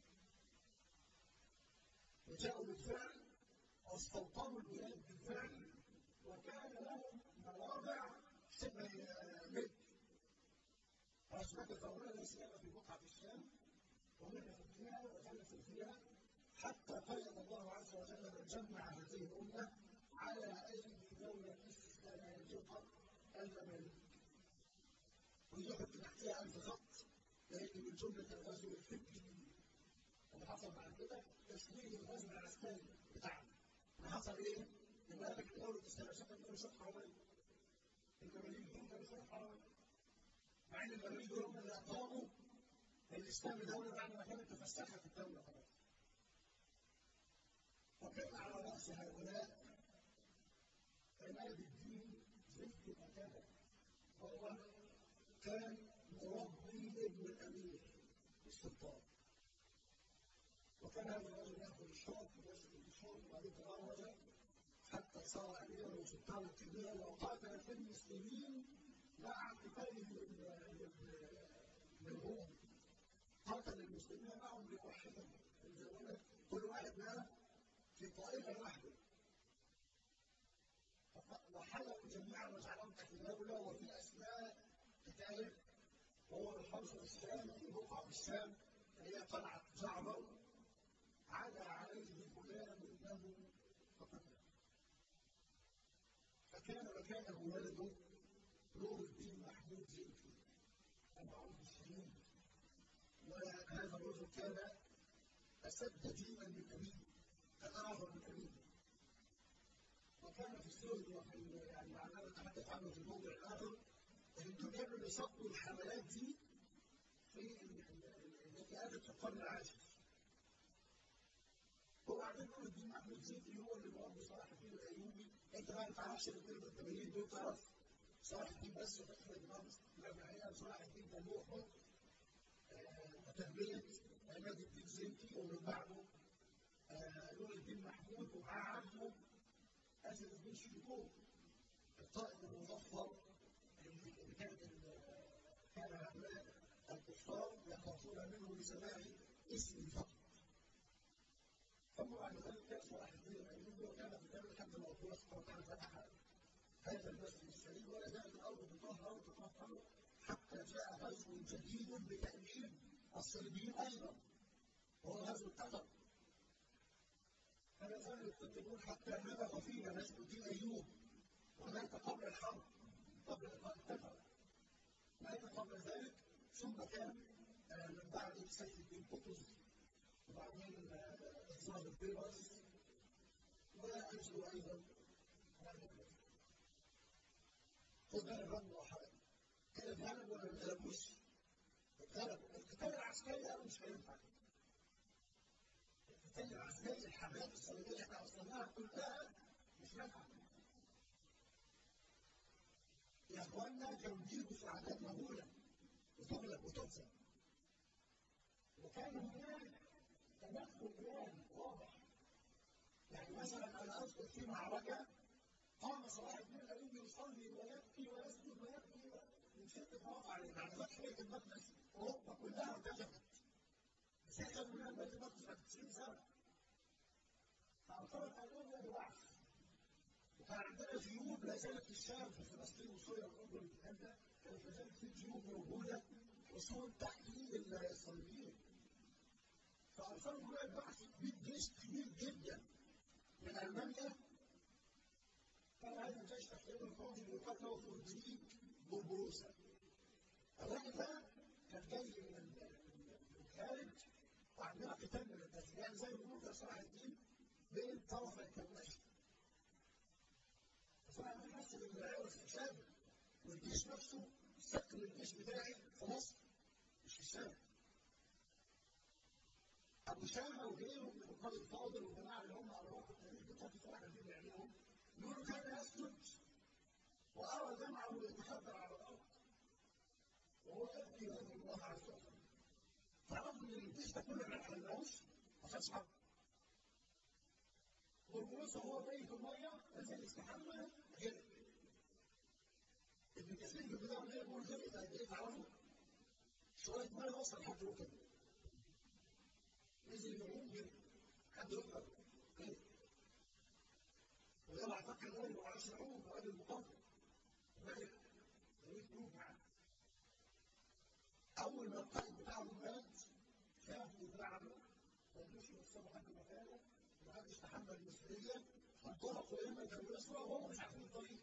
[SPEAKER 2] وجاءوا بالفعل واستوطنوا البلاد بالفعل، وكان لهم مواضع شبه ملك. فأصبحت الدولة الإسلامية في بقعة الشام وملكت فيها وخلفت فيها، حتى قيد الله عز وجل من جمع هذه الأمة على أيدي دولة السلاجقة المماليك. ويحط تحتها ألف خط، لأن من جملة الغزو الفكري اللي حصل بعد كده تسويق الغزو العسكري بتاعنا. اللي حصل إيه؟ إن قال لك دولة السلاجقة دي مش حرامية. المماليك دول كانوا مش حرامية. مع إن المماليك دول هم اللي أقاموا الإسلام دولة بعد ما كانت تفسخت الدولة خلاص. وكان على رأس هؤلاء عماد الدين زيد الأكابر، وهو كان مربي ابن الأمير السلطان. وكان هذا الرجل يأخذ الشرط ويسكن الشرط وبعدين تدرج حتى صار أميرا وسلطانا كبيرا، وقاتل في المسلمين مع قتاله للروم. قاتل المسلمين معهم ليوحدهم، كل واحد منهم في طائفة لوحده، وحلقوا جميعا وجعلهم تحت الدولة. وفي أثناء قتاله وهو الحرس الشام في بقعة الشام اللي هي قلعة جعفر، عاد عليه فلان له فقتله. فكان مكانه ولده نور الدين محمود زنكي أربعة وتسعين. وهذا الرجل كان أسد دينا من أبيه، كان أعظم من أبيه. وكان في السوري وفي يعني معناه نتحدث عنه في الموضوع الآخر، إنهم كانوا بيصدوا الحملات دي في التي أتت في القرن العاشر. وبعدين نور الدين محمود زنكي هو اللي مربي صلاح الدين الأيوبي. أنت ما تعرفش ال اثنين وثمانين دول، تعرف صلاح الدين بس وفتح دمشق. الحقيقة صلاح الدين كان له حكم تربية عماد الدين زنكي، ومن بعده نور الدين محمود ومعاه عمه أسد الدين شيكو القائد المظفر، اللي كانت كان هؤلاء الكفار يخافون منه لسماع اسم فقط. ثم بعد ذلك كان صلاح الدين الايوبي وكان في ذلك لحد ما ربنا سبحانه وتعالى فتح هذا المسجد الشريف، ولا زالت الارض تطهر وتطهر حتى جاء غزو جديد بتأمين الصليبيين ايضا، وهو غزو التتر. فلا زالوا يقدمون حتى نبغ فينا نجم الدين ايوب، ومات قبل الحرب، قبل لقاء التتر، مات قبل ذلك. ثم كان من بعد سيف الدين قطز، وبعدين إصابة البيبرس، وأجلوا أيضا هذا الرجل. خذ بالك رجل وحاجة، كان اتغلب ولا ما اتغلبوش؟ اتغلبوا. القتال العسكري ده مش هينفع. القتال العسكري الحملات الصليبية اللي احنا وصلناها كلها مش نافعة. يا اخوانا كانوا بيجوا في أعداد مهولة وتغلب وتكسب. وكان هناك تدخل جامد واضح. يعني مثلا انا اذكر في معركه قام صلاح الدين الايوبي يصلي ويبكي ويسجد ويبكي من شده خوف عليه بعد فتح بيت المقدس. اوروبا كلها ارتجفت. بس احنا كنا بيت المقدس بعد تسعين سنه. فاعترض عليهم يد وعث. وكان عندنا جيوب لا زالت في الشام في فلسطين وسوريا والاردن والكلام ده، كانت لا زالت في جيوب موجوده حصول تحت ايد الصليبيين. فأرسلوا هناك بحث كبير، جيش كبير جدا من المانيا كان هذا الجيش تحتوي القوم يقاتلوا في الجنوب بربروسا. الراجل ده كان جاي من الخارج وعندنا قتال من الداخل، يعني زي ما بيقول صلاح الدين بين طرفي الكماشة. صلاح الدين حس بالعيار استشهاد والجيش نفسه سكر الجيش بتاعي في مصر مش في الشام. أبو شامة وغيره من القائد الفاضل والجماعة اللي هم على وقت التاريخ بتاعت صلاح الدين يعملهم يقولوا كان يسكت وأرى جمعه يتكبر على الأرض وهو يبكي رضي الله عز وجل. فرغم ان الجيش ده كله ما حلناهوش ما خدش حقه. والبوليس وهو جاي في الميه نزل يستحمى غير. ابن كثير في البدايه اللي بيقول غير قد ايه تعرفوا؟ شويه ميه وصل لحد ركبه. نزل يعوم غير حد ركبه غير. وده اعتقد ان هو ما بيعرفش يعوم هو راجل مقاتل. راجل غريب يعوم معاه. اول ما القائد بتاعهم مات شافوا دراعه ما قدروش يوصلوا حد مكانه ومحدش تحمل المسؤوليه انطلقوا الى كاليسرى وهم مش عارفين الطريق.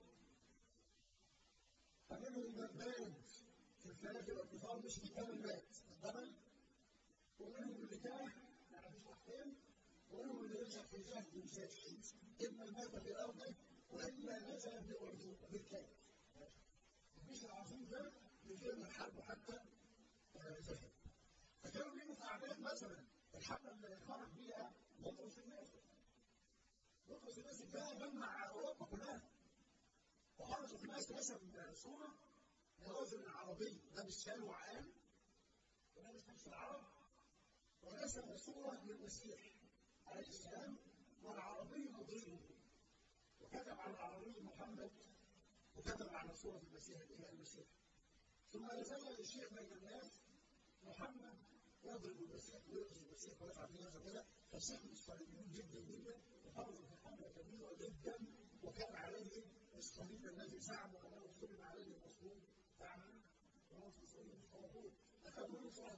[SPEAKER 2] فمنهم من مات في الفلاحل والاتصال مش بيكمل مات الضمن، ومنهم اللي تاه ما عندوش احكام، ومنهم اللي رجع في جهد مش هيشهد اما مات في الارض واما نزل بالعزوبه بالكامل. الجيش العظيم ده من غير ما يحاربوا حتى زهد. فكانوا بيجوا في اعداد مثلا الحمله اللي خرج بيها بطرس الناسك. بطرس الناسك ده جمع اوروبا كلها. وخرج في الناس مثلا صوره لرجل عربي لابس شال وعقال ولابس لبس العرب ورسم صوره للمسيح عليه السلام والعربي مضيء وكتب على العربي محمد وكتب على صوره المسيح اللي هي المسيح. ثم يزين الشيخ بين الناس محمد يضرب المسيح ويقتل المسيح ويفعل فيه هذا كذا. فالشيخ الصليبيون جدا جدا وخرجوا في حمله كبيره جدا وكان عليه الصليب الذي زعموا انه صلب عليه المصلوب زعما وهو في الصليب مش موجود. اخذوا له صلاه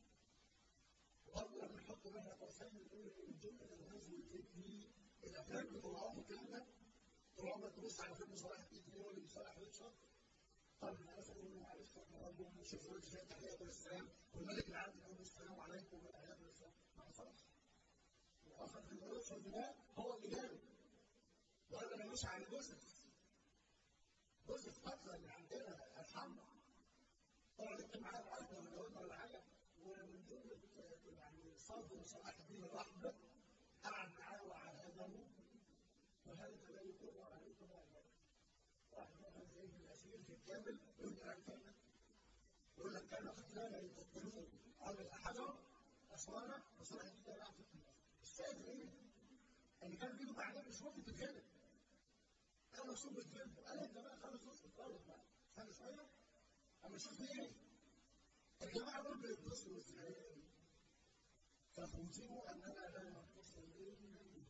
[SPEAKER 2] وقبل ان نحط لها قوسين نقول ان جمله الغزو الفكري الافلام اللي طلعوها الكلام ده طول عمرك تبص على فيلم صلاح الدين هو اللي صلاح ريتشارد. طب الناس يقولوا معلش احنا برضه نشوف وجه زي تحيه الاسلام والملك العادل يقول السلام عليكم والايات الاسلام ما حصلش. واخر في الريتشارد ده هو اللي جاله وقال انا مش على جوزيف. جوزيف قتل اللي عندنا الحمراء. طبعا انت معايا العقل ولا قلنا ولا حاجه ومن جمله يعني صادر صلاح الدين الرحمه قعد معاه وعاهده وهذا لا يقر عليكم ولا واحد مثلا زي الاسير في الكامل يقول لك كان يقول لك كان قتلانا يقتلون على الحجر اسوانا وصلاح الدين الرحمه في الناس. الشاهد ايه؟ اللي كان بيجوا بعدين مش ممكن تتكلم. انا صوب الجلد انا انت بقى خلاص اسكت خالص بقى استنى شويه اما شوف ايه الجماعه دول بيتصلوا ازاي فخوزوا اننا لا نتصل الا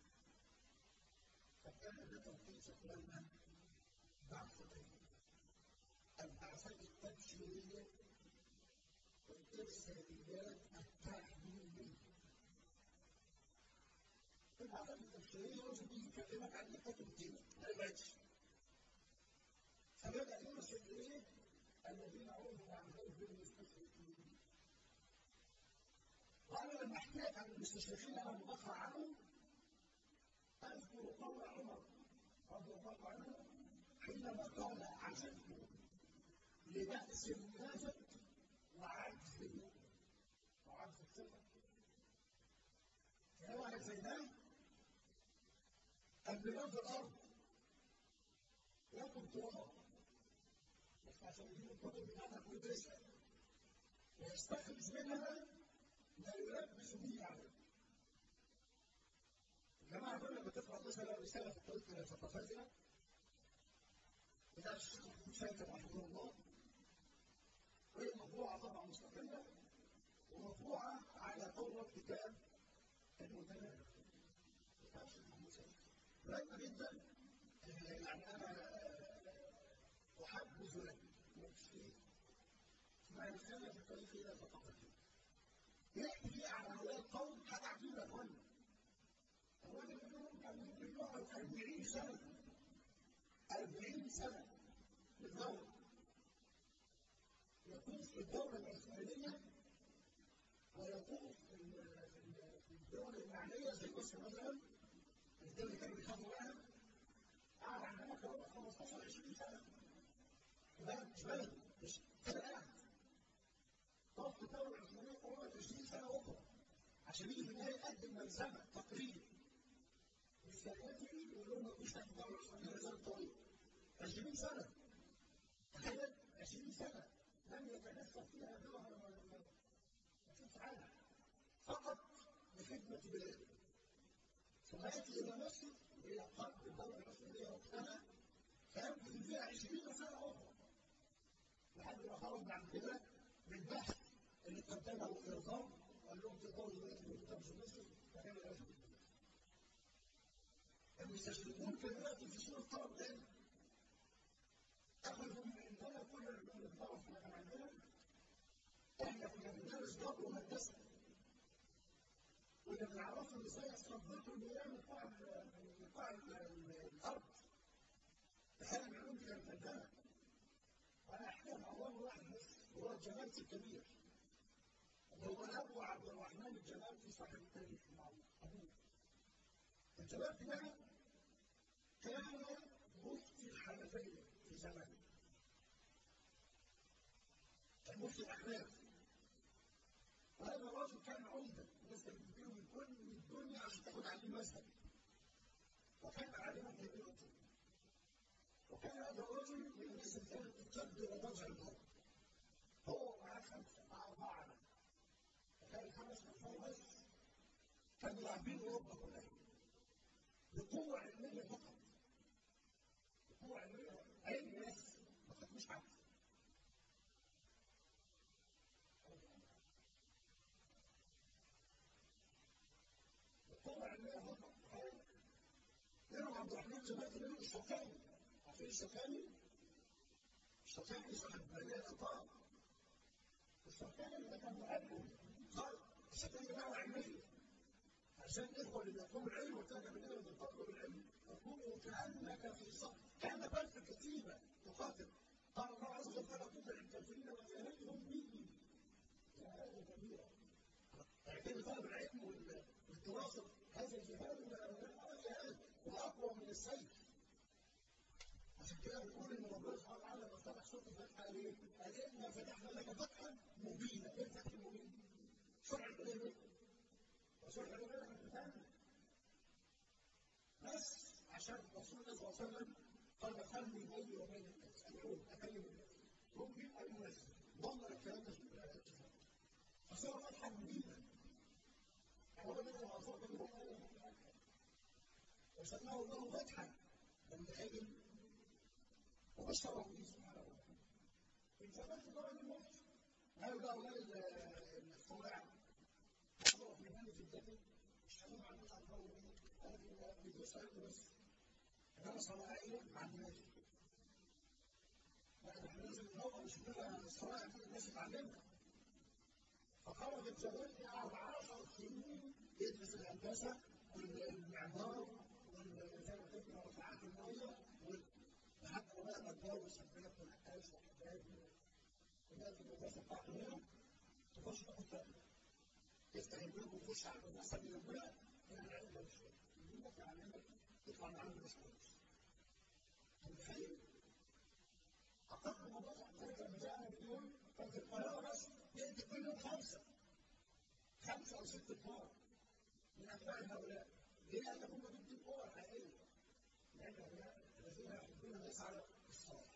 [SPEAKER 2] فكان ده تلخيص اخواننا بعثتين البعثات التبشيريه والارساليات التحليليه. البعثات التبشيريه لازم يجي يكلمك عن الكتب الدينيه ما يبعدش. فبدأ يرسل إليه الذين عرضوا عن ذلك المستشرقين. وأنا لما أحكي لك عن المستشرقين أنا مبخر عنهم أذكر قول عمر رضي الله عنه حينما قال عجبت لبأس المنافق وعجز المؤمن وعجز الثقة. في واحد زي ده البلاد الأرض ياكل تراب عشان يجيب الكتب بتاعتك ويدرسها ويستخرج منها ما يلبس به عليه. الجماعة دول لما تقرأ مثلا رسالة في الطريق إلى ثقافتنا بتاعت الشيخ محمود شاكر رحمه الله وهي مطبوعة طبعا مستقلة ومطبوعة على قوة كتاب المتنبي بتاع الشيخ محمود شاكر. مهمة جدا يعني أنا أحبذ لك نفسي مع رسالة في الطريق إلى ثقافتنا. يحكي فيها عن هؤلاء القوم حاجة عجيبة يا أخوانا. الراجل منهم كان يقعد أربعين سنة أربعين سنة في الدولة يطوف في الدولة العثمانية ويطوف في الدول المعنية زي مصر مثلا الدول اللي كانوا بيخافوا منها قعد عندنا كمان خمستاشر عشرين سنة ده مش بلد مش كده قاعد طاف في الدولة العثمانية قرابة عشرين سنة أخرى عشان يجي في النهاية يقدم ملزمة تقرير للسياسي يقول لهم مفيش تحت الدولة العثمانية نظام طويل عشرين سنة تخيل عشرين سنة لم يتنفذ فيها دولة مفيش حاجة فقط لخدمة بلاده ثم يأتي إلى مصر إلى قلب الدولة العثمانية وقتها فيمكث فيها عشرين سنة أخرى لحد ما خرج بعد كده بالبحث اللي قدمه النظام قال لهم تقدروا دلوقتي تمشوا مصر فكان لازم المستشرقون كانوا يأتوا في صورة طلب تاني أخذوا من عندنا كل العلوم الضعف اللي كان عندنا إحنا كنا بندرس ضرب وهندسة كنا بنعرفهم إزاي يستنبطوا المياه من قاع من قاع الأرض تخيل العلوم دي كانت عندنا وأنا أحكي لك الله واحد بس هو الجمالسي الكبير هو أبو عبد الرحمن الجمالسي صاحب التاريخ المعروف أبوه الجمالسي ده كان مفتي الحنفية في زمانه كان مفتي الأحناف وهذا الرجل كان عمدة الناس كانت بتجيله من كل الدنيا عشان تاخد عليه المذهب وكان عالما كبيرا وكان هذا الرجل من الناس اللي كانت تقدر وضع الأرض هو معاه خمسة مع أربعة وكان الخمس أطفال بس كانوا لاعبين أوروبا كلها بقوة علمية فقط بقوة علمية علم بس ما خدوش حد بقوة علمية فقط منهم عبد الرحمن جمال منهم الشوكاني عارفين الشوكاني؟ الشوكاني صاحب مجال الأطار الشوكاني ده كان معلم قال الشوكاني ده علمية عشان الإخوة اللي بيقوموا العلم وتلاقي من اللي بيطلبوا العلم يقولوا كأنك في صف كأنك أنت كتيبة تقاتل قال الله عز وجل تطلع الكافرين وجاهدهم به جهادا كبيرا يعني طالب العلم والدراسة هذا الجهاد ولا جهاد هو أقوى من السيف عشان كده بنقول إن ربنا سبحانه وتعالى لما فتح سورة الفتح قال إيه؟ قال إنا فتحنا لك فتحا مبينا إيه الفتح المبين؟ شرع الإيه؟ وشرع الإيه؟ بس عشان الرسول صلى الله عليه وسلم قال خلي بيني وبين الناس العلوم أكلم الناس ممكن أي ناس ضمن الكلام ده في الآيات فصار فتحا مبينا هو ده اللي أصاب به وسماه الله فتحا من تخيل وبشره به سبحانه وتعالى انتبهت طبعا الموت هل بقى أولاد الصلاع حضروا في مهنة الجبل الشباب عن مش عارفه ايه بيدوس عليه بس انما صناعيه ما عندناش لا احنا لازم ندور نشوف لها الصناعه دي الناس اتعلمها فخرج الجبل قعد عشر سنين يدرس الهندسه والمعمار وزي ما قلنا رفعات الميه لحد ما بقى اتجوز ربنا في الحاج وحجاج ولازم المدرسه بتاعته هنا تخش تاخد فتره يفتح الباب ويخش على المدرسه اللي جنبها يعني العلم ده مش كده يجيب لك يعلمك تطلع من عنده مش كويس متخيل؟ أقل مدرسة ثلاثة مجال مليون كان في القاهرة بس يأتي كل يوم خمسة خمسة أو ست كبار من أتباع هؤلاء لأن هم ضد القوى الحقيقية لأن هؤلاء الذين يحبون الناس على الصلاح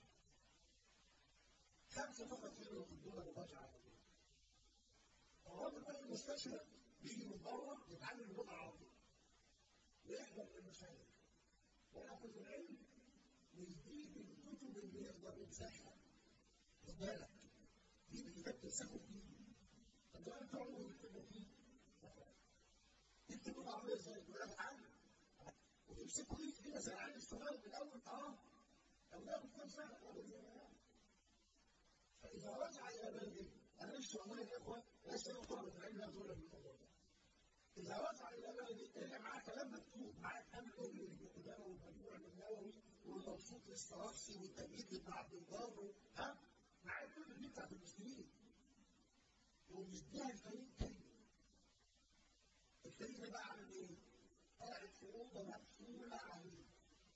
[SPEAKER 2] خمسة فقط كانوا يحبون المراجعة الراجل بقى المستشرق بيجي من بره يتعلم اللغة العربية ويحضر المشاهد ويأخذ العلم ويجيب الكتب اللي يقدر يمسحها خد بالك دي اللي تمسحه فيه طب ده انت عمره يكتبه فيه يكتبوا العربية ازاي؟ يقول لك اتعلم وتمسكوا ايدك كده زي العيال الصغير من الاول اه لو ياخد كام سنة ولا زي ما فإذا رجع إلى بلده أنا مش والله يا إخوة ليس يطلب العلم هذول الموضوع ده إذا وقع إلى بلد تلاقي معاه كلام مكتوب، معاه كلام كل القدامى والمجموع النووي والمبسوط الاسترخصي والتمهيد لابن عبد البر، ها؟ معاه كل اللي بتاعت المسلمين. ومديها الفريق تاني. الفريق ده بقى عامل إيه؟ قاعد في أوضة مقفولة عليه.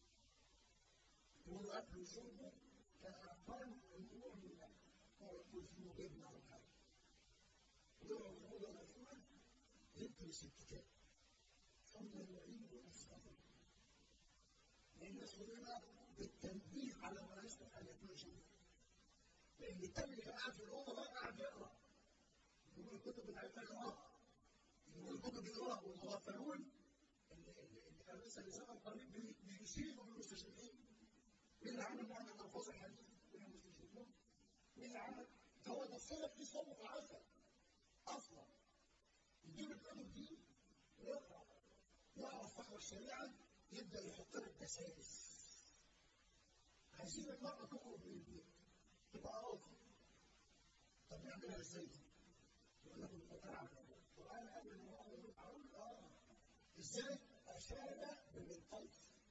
[SPEAKER 2] يقولوا أكل وشربه كان أقل الأمور من الأكل. هو يقول فيه جبنة أو حاجة. يقعد في أوضة مقفولة يدرس الكتاب. ثم يعيد نفسه. الناس كلها بالتنبيه على ما يصلح أن يكون شيء. لأن التاني اللي كان قاعد في الأوضة ده قاعد يقرأ. يقول الكتب بتاعتها يقرأ. يقول الكتب يقرأ والمغفلون اللي كانوا لسه لسان قريب بيشيلوا بالمستشرقين. مين اللي عمل نوع من ألفاظ الحديث؟ من المستشرقين. مين اللي عمل؟ هو تفسيرك في صوم في العسل. أصلا. يجيب الكتب دي ويقرأ. يعرف فقه الشريعة يبدأ يحط لك دسائس. عايزين المرأة تخرج من البيت. تبقى راضي. طب نعملها ازاي؟ يقول لك المتابعة. القرآن قال المرأة بالمعروف اه. ازاي؟ أشار بالقلب.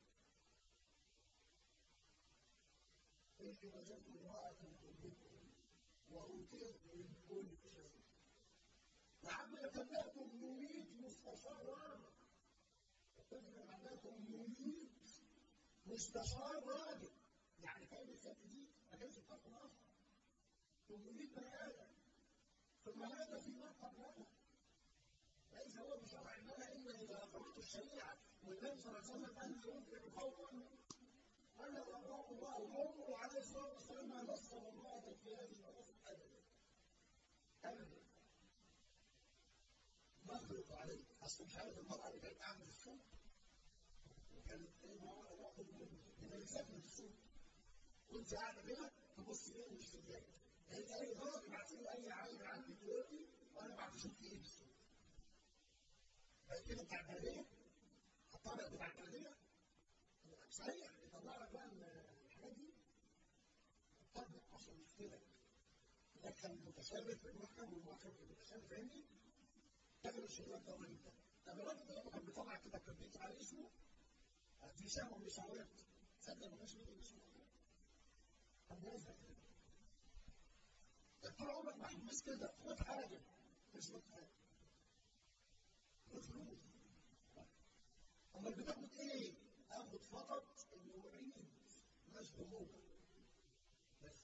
[SPEAKER 2] إنت وجدت امرأة تنبئكم وأوتيت من كل شيء. لعل تبعكم يميت مستشار راجل. تبعكم عندكم يميت مستشار راجل. يعني كلمة الست دي ما كانتش بتاخد أصلا. يميت بني آدم. ثم هذا فيما قبلها. ليس هو بشرع لنا إلا إذا أقرأت الشريعة والنبي صلى الله عليه وسلم أن ينفع قوما أن أقرأ الله وقوله عليه الصلاة والسلام ما نص امرأة في هذه النص أبدا. أبدا. نخلق عليه. أصل مش عارف المرأة اللي كانت قاعدة في السوق وكانت المرأة واخد من السكن في السوق. كنت قاعدة كده تبص ليه مش في الجاي. قالت أي غلط ابعت لي أي عيل عندي دلوقتي وأنا ابعت أشوف إيه في السوق. بعد كده بتاع التربية الطالب بتاع التربية صحيح يطلع لك بقى الحاجات دي. الطالب أصلا مش كده. ده كان متشابه في المحكم والمحكم في المتشابه فاهمني؟ تاخد الشغلات ده ولا انت؟ طب الراجل ده كان بيطلع كده كان بيكتب على اسمه في سامة مش عارف تصدق ما كانش بيكتب اسمه. طب لازم طول عمرك محبوس كده خد حاجة مش خد حاجة. خد فلوس. أما بتاخد إيه؟ آخد فقط المعين مش ضمور. بس.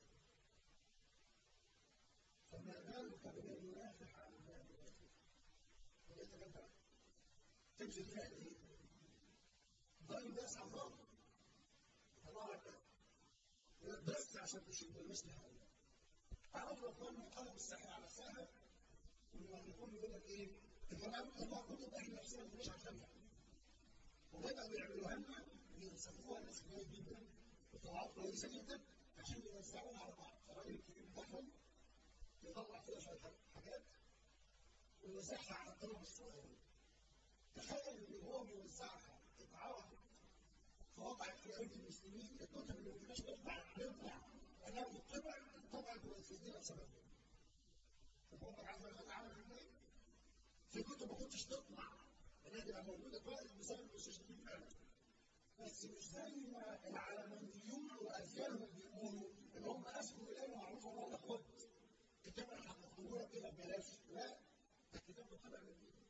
[SPEAKER 2] فما بالك بمن ينافح عن الله ورسوله. وليس كذا. تمشي فيها إيه؟ ضل الناس على الله. الله أكبر. بس عشان تشوف المثل هذا. تعرفوا الأطفال من قلب الساحل على الساحل ولما يكون يقول لك إيه؟ الجماعة الله كتب إحنا نفسنا مش عشانها. وبدأوا يعملوها لنا ينسفوها ناس كويس جدا بطلعات كويسة جدا عشان يوزعوها على بعض. الراجل الكبير بتاعهم يطلع فيها شوية حاجات ويوزعها على الطلبة الصغيرين. تخيل إن هو بيوزعها اتعرفت فوقعت في أيدي المسلمين الكتب اللي ما كانتش تطبع تطبع أنا بتطبع طبعت وتفيدنا بسببها. فهم عارفين أنا عامل إيه؟ في كتب ما كنتش تطلع أنا تبقى موجودة دلوقتي بسبب المستشرقين فعلا. بس مش زي ما العلمانيون وأزيالهم بيقولوا إن هم أسكوا إليه معروف الله ده خد كتاب احنا هنكتبه لك كده ببلاش. لا الكتاب ده طلع من دي.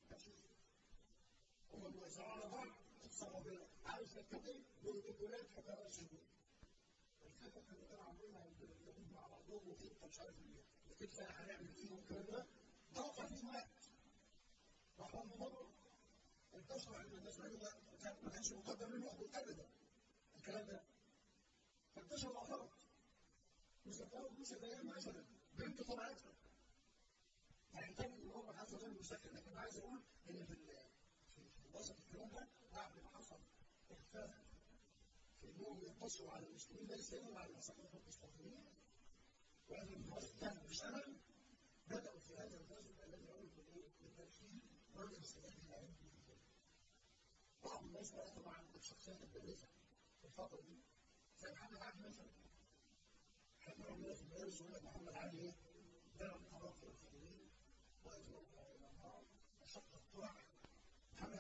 [SPEAKER 2] هم بيوزعوا على بعض تتصرف بيها. عارف الكتاب بروتوكولات حكاية الشهور. الكتاب اللي كانوا عاملينها اليهود مع بعضهم وكده مش عارف ايه. الكتاب هنعمل فيه والكلام ده ضغط عليه مات. راحوا انضربوا. انتشر عند الناس ما كانش مقدم منه أبو أبدا الكلام ده. فانتشر الأفراد. مستقبل موسى ديان مثلا بنت طبعتها. يعني كان الأمر حصل غير مستقبل لكن عايز أقول إن في في وسط الكلام ده بعد ما حصل اختلاف في إنهم ينتصروا على المسلمين ليس إلا على مساقط المستقبلين وهذا الغزو كان بشمل بدأوا في هذا الغزو الذي يعود بالترحيل رجل سلاح العلم في بعض الناس بقى طبعا الشخصيات البارزة في الفترة دي زي محمد علي مثلا. حكموا الناس البارز ولا محمد علي ضرب الحرارة في الفلسطينيين وأجروا إلى النار وشق الطرق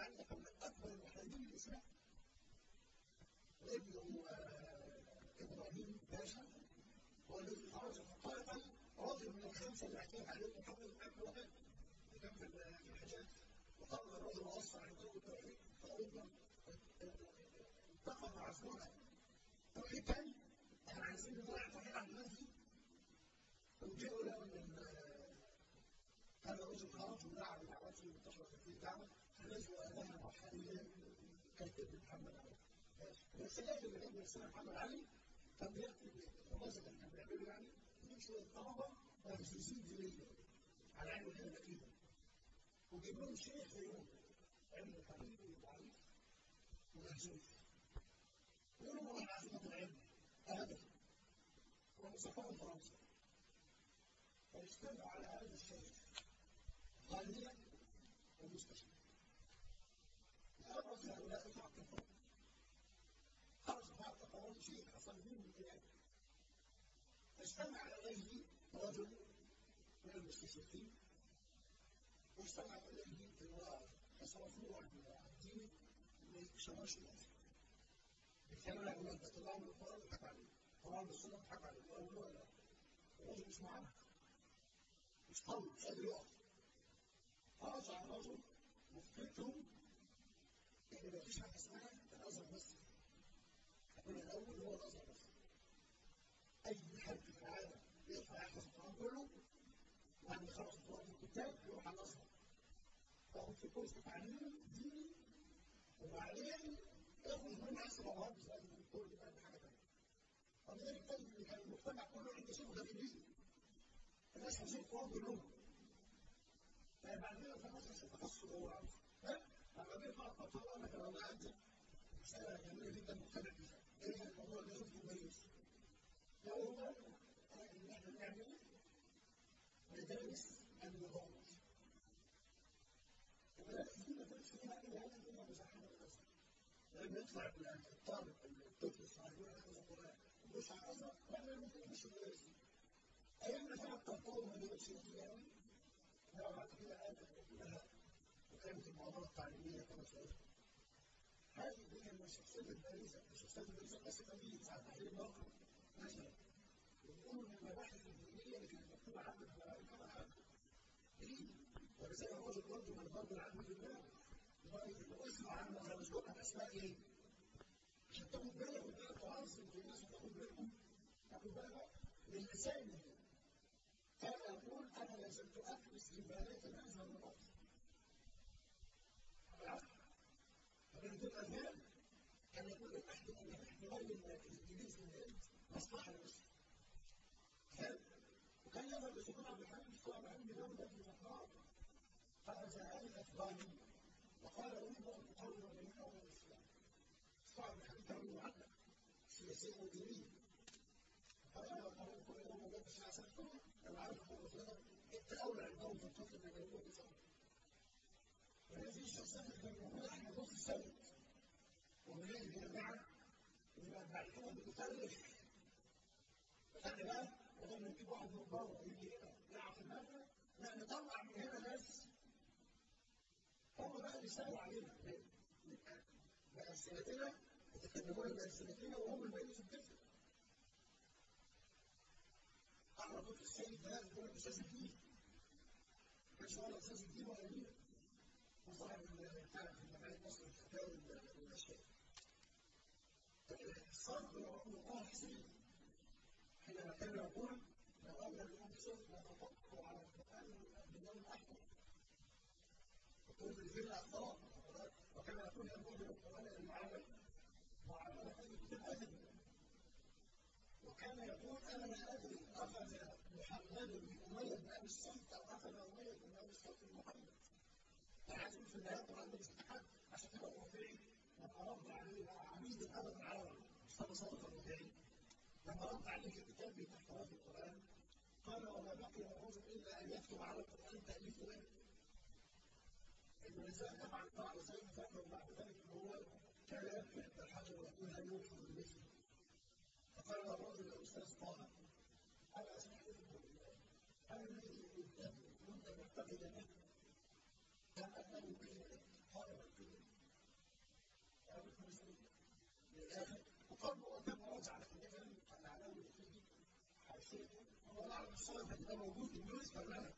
[SPEAKER 2] علي كان من اكبر المحاربين الاسلام. وابنه ابراهيم باشا هو الذي خرج فقاتل رجل من الخمسه اللي اعتمد عليهم محمد بن عبد الوهاب اللي كان في الحجاز، وقام الرجل واصل عن جو التوحيد في اوروبا، التقى مع زملاء توحيد تاني، احنا عايزين نضيع التوحيد عن الناس دي. وجئوا له من هذا الرجل خرج ودعا بدعوته وانتشر في الدعوه، فنزلوا اهلها مرحليا كاتب محمد علي. الرسالات اللي كان بيرسلها محمد علي كان بيكتب الرمز اللي كان بيعمله يعني يجيب شويه طلبه مهزوزين دينيا على علم الدين الاكيد، ويجيب لهم شيخ زيهم علم الحديث وضعيف ومهزوز، يقول لهم انا عايزين العلم ابدا، ومسافرهم فرنسا. فاجتمعوا على هذا الشيخ غاليا ومستشفى. أبرز هؤلاء معتقون خرج معتقون شيء حصل فيه من الكلام. فاجتمع عليه رجل من المستشرقين، واجتمع عليه امرأة فصرفوه عن الدين لشماش الأرض. كانوا له مادة الله من القرآن وضحك عليه، القرآن والسنة ضحك عليه، وقالوا له لا الرجل مش معانا، مش قوي، مش قادر يقف. فرجع الرجل مفكرهم إن مفيش حاجة اسمها الأزهر بس. كنا الأول هو الأزهر بس. أي حد في العالم يطلع يحفظ القرآن كله وبعد ما يخلص القرآن في الكتاب يروح على الأزهر. ياخد في كورس تعليم ديني وبعدين يخرج منه عشر مرات زي الدكتور اللي بقى حاجة تانية. ولذلك تجد إن كان المجتمع كله عنده صفة غريبة. الناس حافظين القرآن كلهم. بعدين فمثل التخصص اللي هو عاوزه. لما بيطلع الطفل يقول لك انا عندي مسألة جميلة جدا مختلف فيها. ايه الموضوع اللي يمكن يميز؟ هو ان احنا نعمل مدارس النظام. المدارس دي ما كانتش فيها الا هذا الدنيا مزاحمة للأزهر. لما يطلع الطالب الطفل الصغير يحفظ القرآن مش على الأزهر، لا ممكن مش المدارس دي. أيام ما كانت تطور مدارس الديانة بعد كده قامت كلها وكانت المعاملة التعليمية كما سألت. هذه هي الشخصيات البارزة، الشخصيات البارزة بس تمييز على تحليل الواقع مثلا. ويقولوا ان المباحث الدينية اللي كانت مكتوبة عنه في العالم كما عنه. ليه؟ ولذلك الرجل برضه من برضه العلم بالله. واسمع عنه على مجموعة أسماء إيه؟ عشان تاخد بالك وتبقى تعظم في الناس وتاخد بالكم. تاخد بالك من لسانه. كان يقول أنا لا زلت أكنس جبالات الأزهر من الأرض. فمن دون أذهان كان يقول لك نحن احتمال الإنجليز من الهند مصلحة لمصر. وكان يذهب لسلطان عبد الحميد الصعب عند دولة بن زهران فأزهاني الأفغاني وقال أريد أن أقرر بيننا وبين الإسلام. الصعب بن حميد كان معلق سياسيا ودينيا. فقال أنا أقرر كل يوم وبين الساعة ستة أنا عارف أقول لك أنت أولى عندهم في الطفل من جنوب الإسلام. وهذه الشخصيات اللي كانت موجودة احنا نص السنة. ومنين يا جماعة؟ يبقى بعد كده بتتألف. فخلي بالك بدل نجيب واحد من بره يجي هنا يلعب في المادة، لا نطلع من هنا ناس هم بقى اللي يسألوا علينا. بقى السنتين يتكلمون بقى السنتين وهم اللي بقوا في الطفل. أنا طفل السيد ده لازم يكون أساس الدين. مش هو أساس الدين ولا مين؟ وصاحب البتاع في مجال مصر الفتاوى والأشياء. الصبر والله حسين حينما كان يقول لو أن الأنفسهم لتطبقوا على القرآن بالنوم الأحمر وتقول في الأخطاء وكما يقول يقول القرآن المعامل معاملة بالأدب. وكان يقول أنا لا أدري أخذ محمد بن أمية بن أبي الصلت أو أخذ أمية بن أبي الصلت من محمد. فعايزين في النهاية القرآن مش محمد عشان كده الرافعي لما رد عليه عميد الأدب العربي مصطفى صادق الرافعي لما رد عليه في كتاب تحفظات القرآن قال وما بقي الرجل إلا أن يكتب على القرآن تأليف غيره. الإنسان طبعا طبعا زي ما فكر بعد ذلك إن هو كان يبكي عند الحجر ويقول هل يوحى بمثله. فقال الرجل الأستاذ طه أنا أسمع هل الذي وأنت معتقد به كان أنه به هرب الكل هرب المسلمين للآخر وقد وقد رجع على الجبل قال على فيه حاشيته والله على الصلاة ده موجود بالنسبة لنا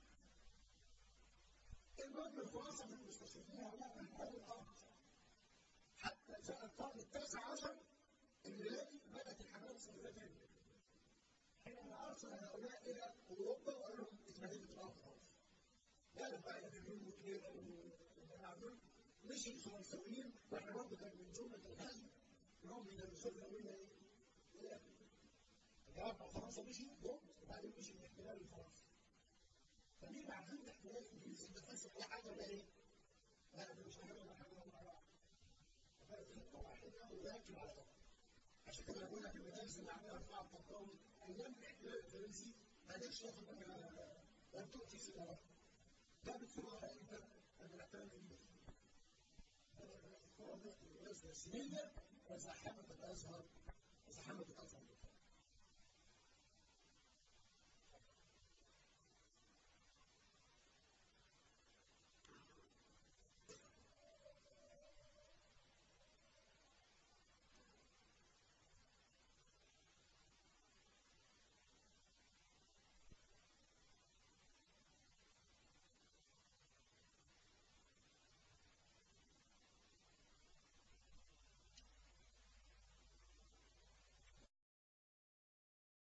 [SPEAKER 2] المهم الخلاصة من المستشرقين هؤلاء من حول الأرض حتى جاء القرن التاسع عشر الميلادي بدأت الحملات الصليبية حينما أرسل هؤلاء إلى أوروبا وقال لهم اتمهدت الأرض خلاص قالوا بقى يدرون وكبير ويعملون مش الفرنساويين واحنا برضه كان من جملة الهزم انهم يدرسونا ويقولوا ايه؟ ايه؟ الجواب بتاع فرنسا مشي ضد وبعدين مشي الاحتلال الفرنسي. فمين بعدين الاحتلال الانجليزي ده فاسد اي حاجه ولا ايه؟ لا ده مش حاجه ولا حاجه ولا حاجه. فكانت خطه واحده ويركب على بعض. عشان كده بقول لك المدارس اللي عملها رفاعة الطنطاوي ايام الاحتلال الفرنسي ما قدرش ياخد منها لم تؤتي سنوات. جابت صورها امتى؟ قبل الاحتلال الانجليزي. الصورة دي الناس الرسمية وزحمت الازهر وزحمت